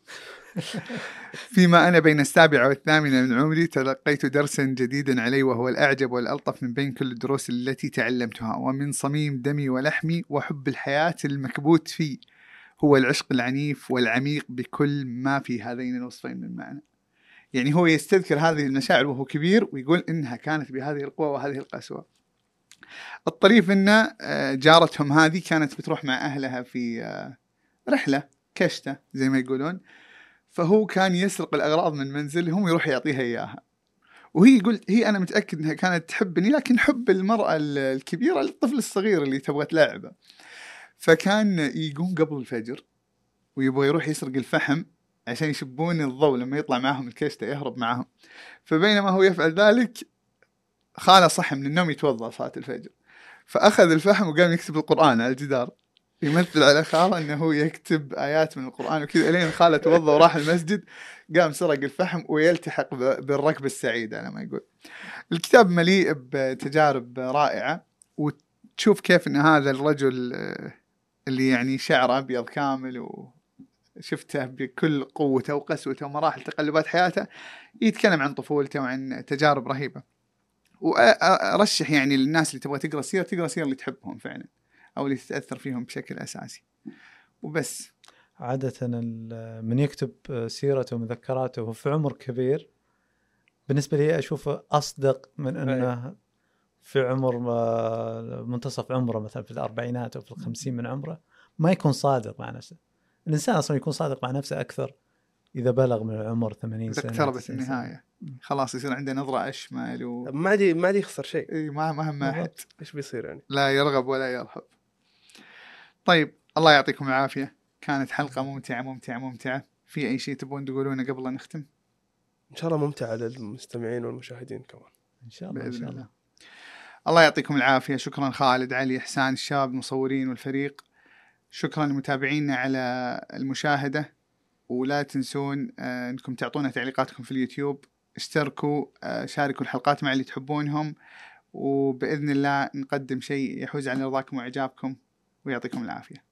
[SPEAKER 3] فيما أنا بين 7 و8 من عمري تلقيت درسا جديدا علي، وهو الأعجب والألطف من بين كل الدروس التي تعلمتها، ومن صميم دمي ولحمي وحب الحياة المكبوت فيه هو العشق العنيف والعميق بكل ما في هذين الوصفين من معنى. يعني هو يستذكر هذه المشاعر وهو كبير ويقول إنها كانت بهذه القوة وهذه القسوة. الطريف إن جارتهم هذه كانت بتروح مع أهلها في رحلة كشتة زي ما يقولون، فهو كان يسرق الأغراض من منزلهم ويروح يعطيها إياها. وهي يقول أنا متأكد أنها كانت تحبني، لكن حب المرأة الكبيرة للطفل الصغير اللي تبغى تلاعبه. فكان يقوم قبل الفجر ويبغى يروح يسرق الفحم عشان يشبون الضوء لما يطلع معهم الكشتة يهرب معهم. فبينما هو يفعل ذلك خاله صح من النوم يتوضأ صلاة الفجر، فأخذ الفحم وقام يكتب القرآن على الجدار، يمثل على خاله أنه يكتب آيات من القرآن وكذا. إلين خاله توضأ وراح المسجد قام سرق الفحم ويلتحق بالركب السعيد على ما يقول. الكتاب مليء بتجارب رائعة، وتشوف كيف أن هذا الرجل اللي يعني شعر أبيض كامل وشفته بكل قوته وقسوته ومراحل تقلبات حياته يتكلم عن طفولته وعن تجارب رهيبة. وأرشح يعني للناس اللي تبغى تقرأ سيرة اللي تحبهم فعلا أو اللي تتأثر فيهم بشكل أساسي وبس.
[SPEAKER 1] عادة من يكتب سيرته ومذكراته وهو في عمر كبير بالنسبة لي أشوفه أصدق من أنه في عمر منتصف عمره مثلا في 40 أو في 50 من عمره ما يكون صادق مع نفسه. الإنسان أصلا يكون صادق مع نفسه أكثر اذا بلغ من العمر 80
[SPEAKER 3] إذا
[SPEAKER 1] سنه
[SPEAKER 3] اقتربت
[SPEAKER 1] 90 سنة.
[SPEAKER 3] النهاية خلاص يصير عنده نظرة أشمل
[SPEAKER 2] ما عاد يخسر شيء.
[SPEAKER 3] إيه ما هم أحد
[SPEAKER 1] بالضبط.
[SPEAKER 2] ايش بيصير يعني؟
[SPEAKER 3] لا يرغب ولا يرهب. طيب الله يعطيكم العافية، كانت حلقة ممتعة. في أي شيء تبون تقولونه قبل أن نختم؟
[SPEAKER 2] ان شاء الله ممتعه للمستمعين والمشاهدين كمان.
[SPEAKER 1] ان شاء الله ان
[SPEAKER 3] بإذن
[SPEAKER 1] شاء
[SPEAKER 3] الله.
[SPEAKER 1] الله.
[SPEAKER 3] الله يعطيكم العافية. شكرا خالد، علي، إحسان، الشباب المصورين والفريق. شكرا لمتابعينا على المشاهدة، ولا تنسون أنكم تعطونا تعليقاتكم في اليوتيوب، اشتركوا، شاركوا الحلقات مع اللي تحبونهم، وبإذن الله نقدم شيء يحوز على رضاكم وإعجابكم، ويعطيكم العافية.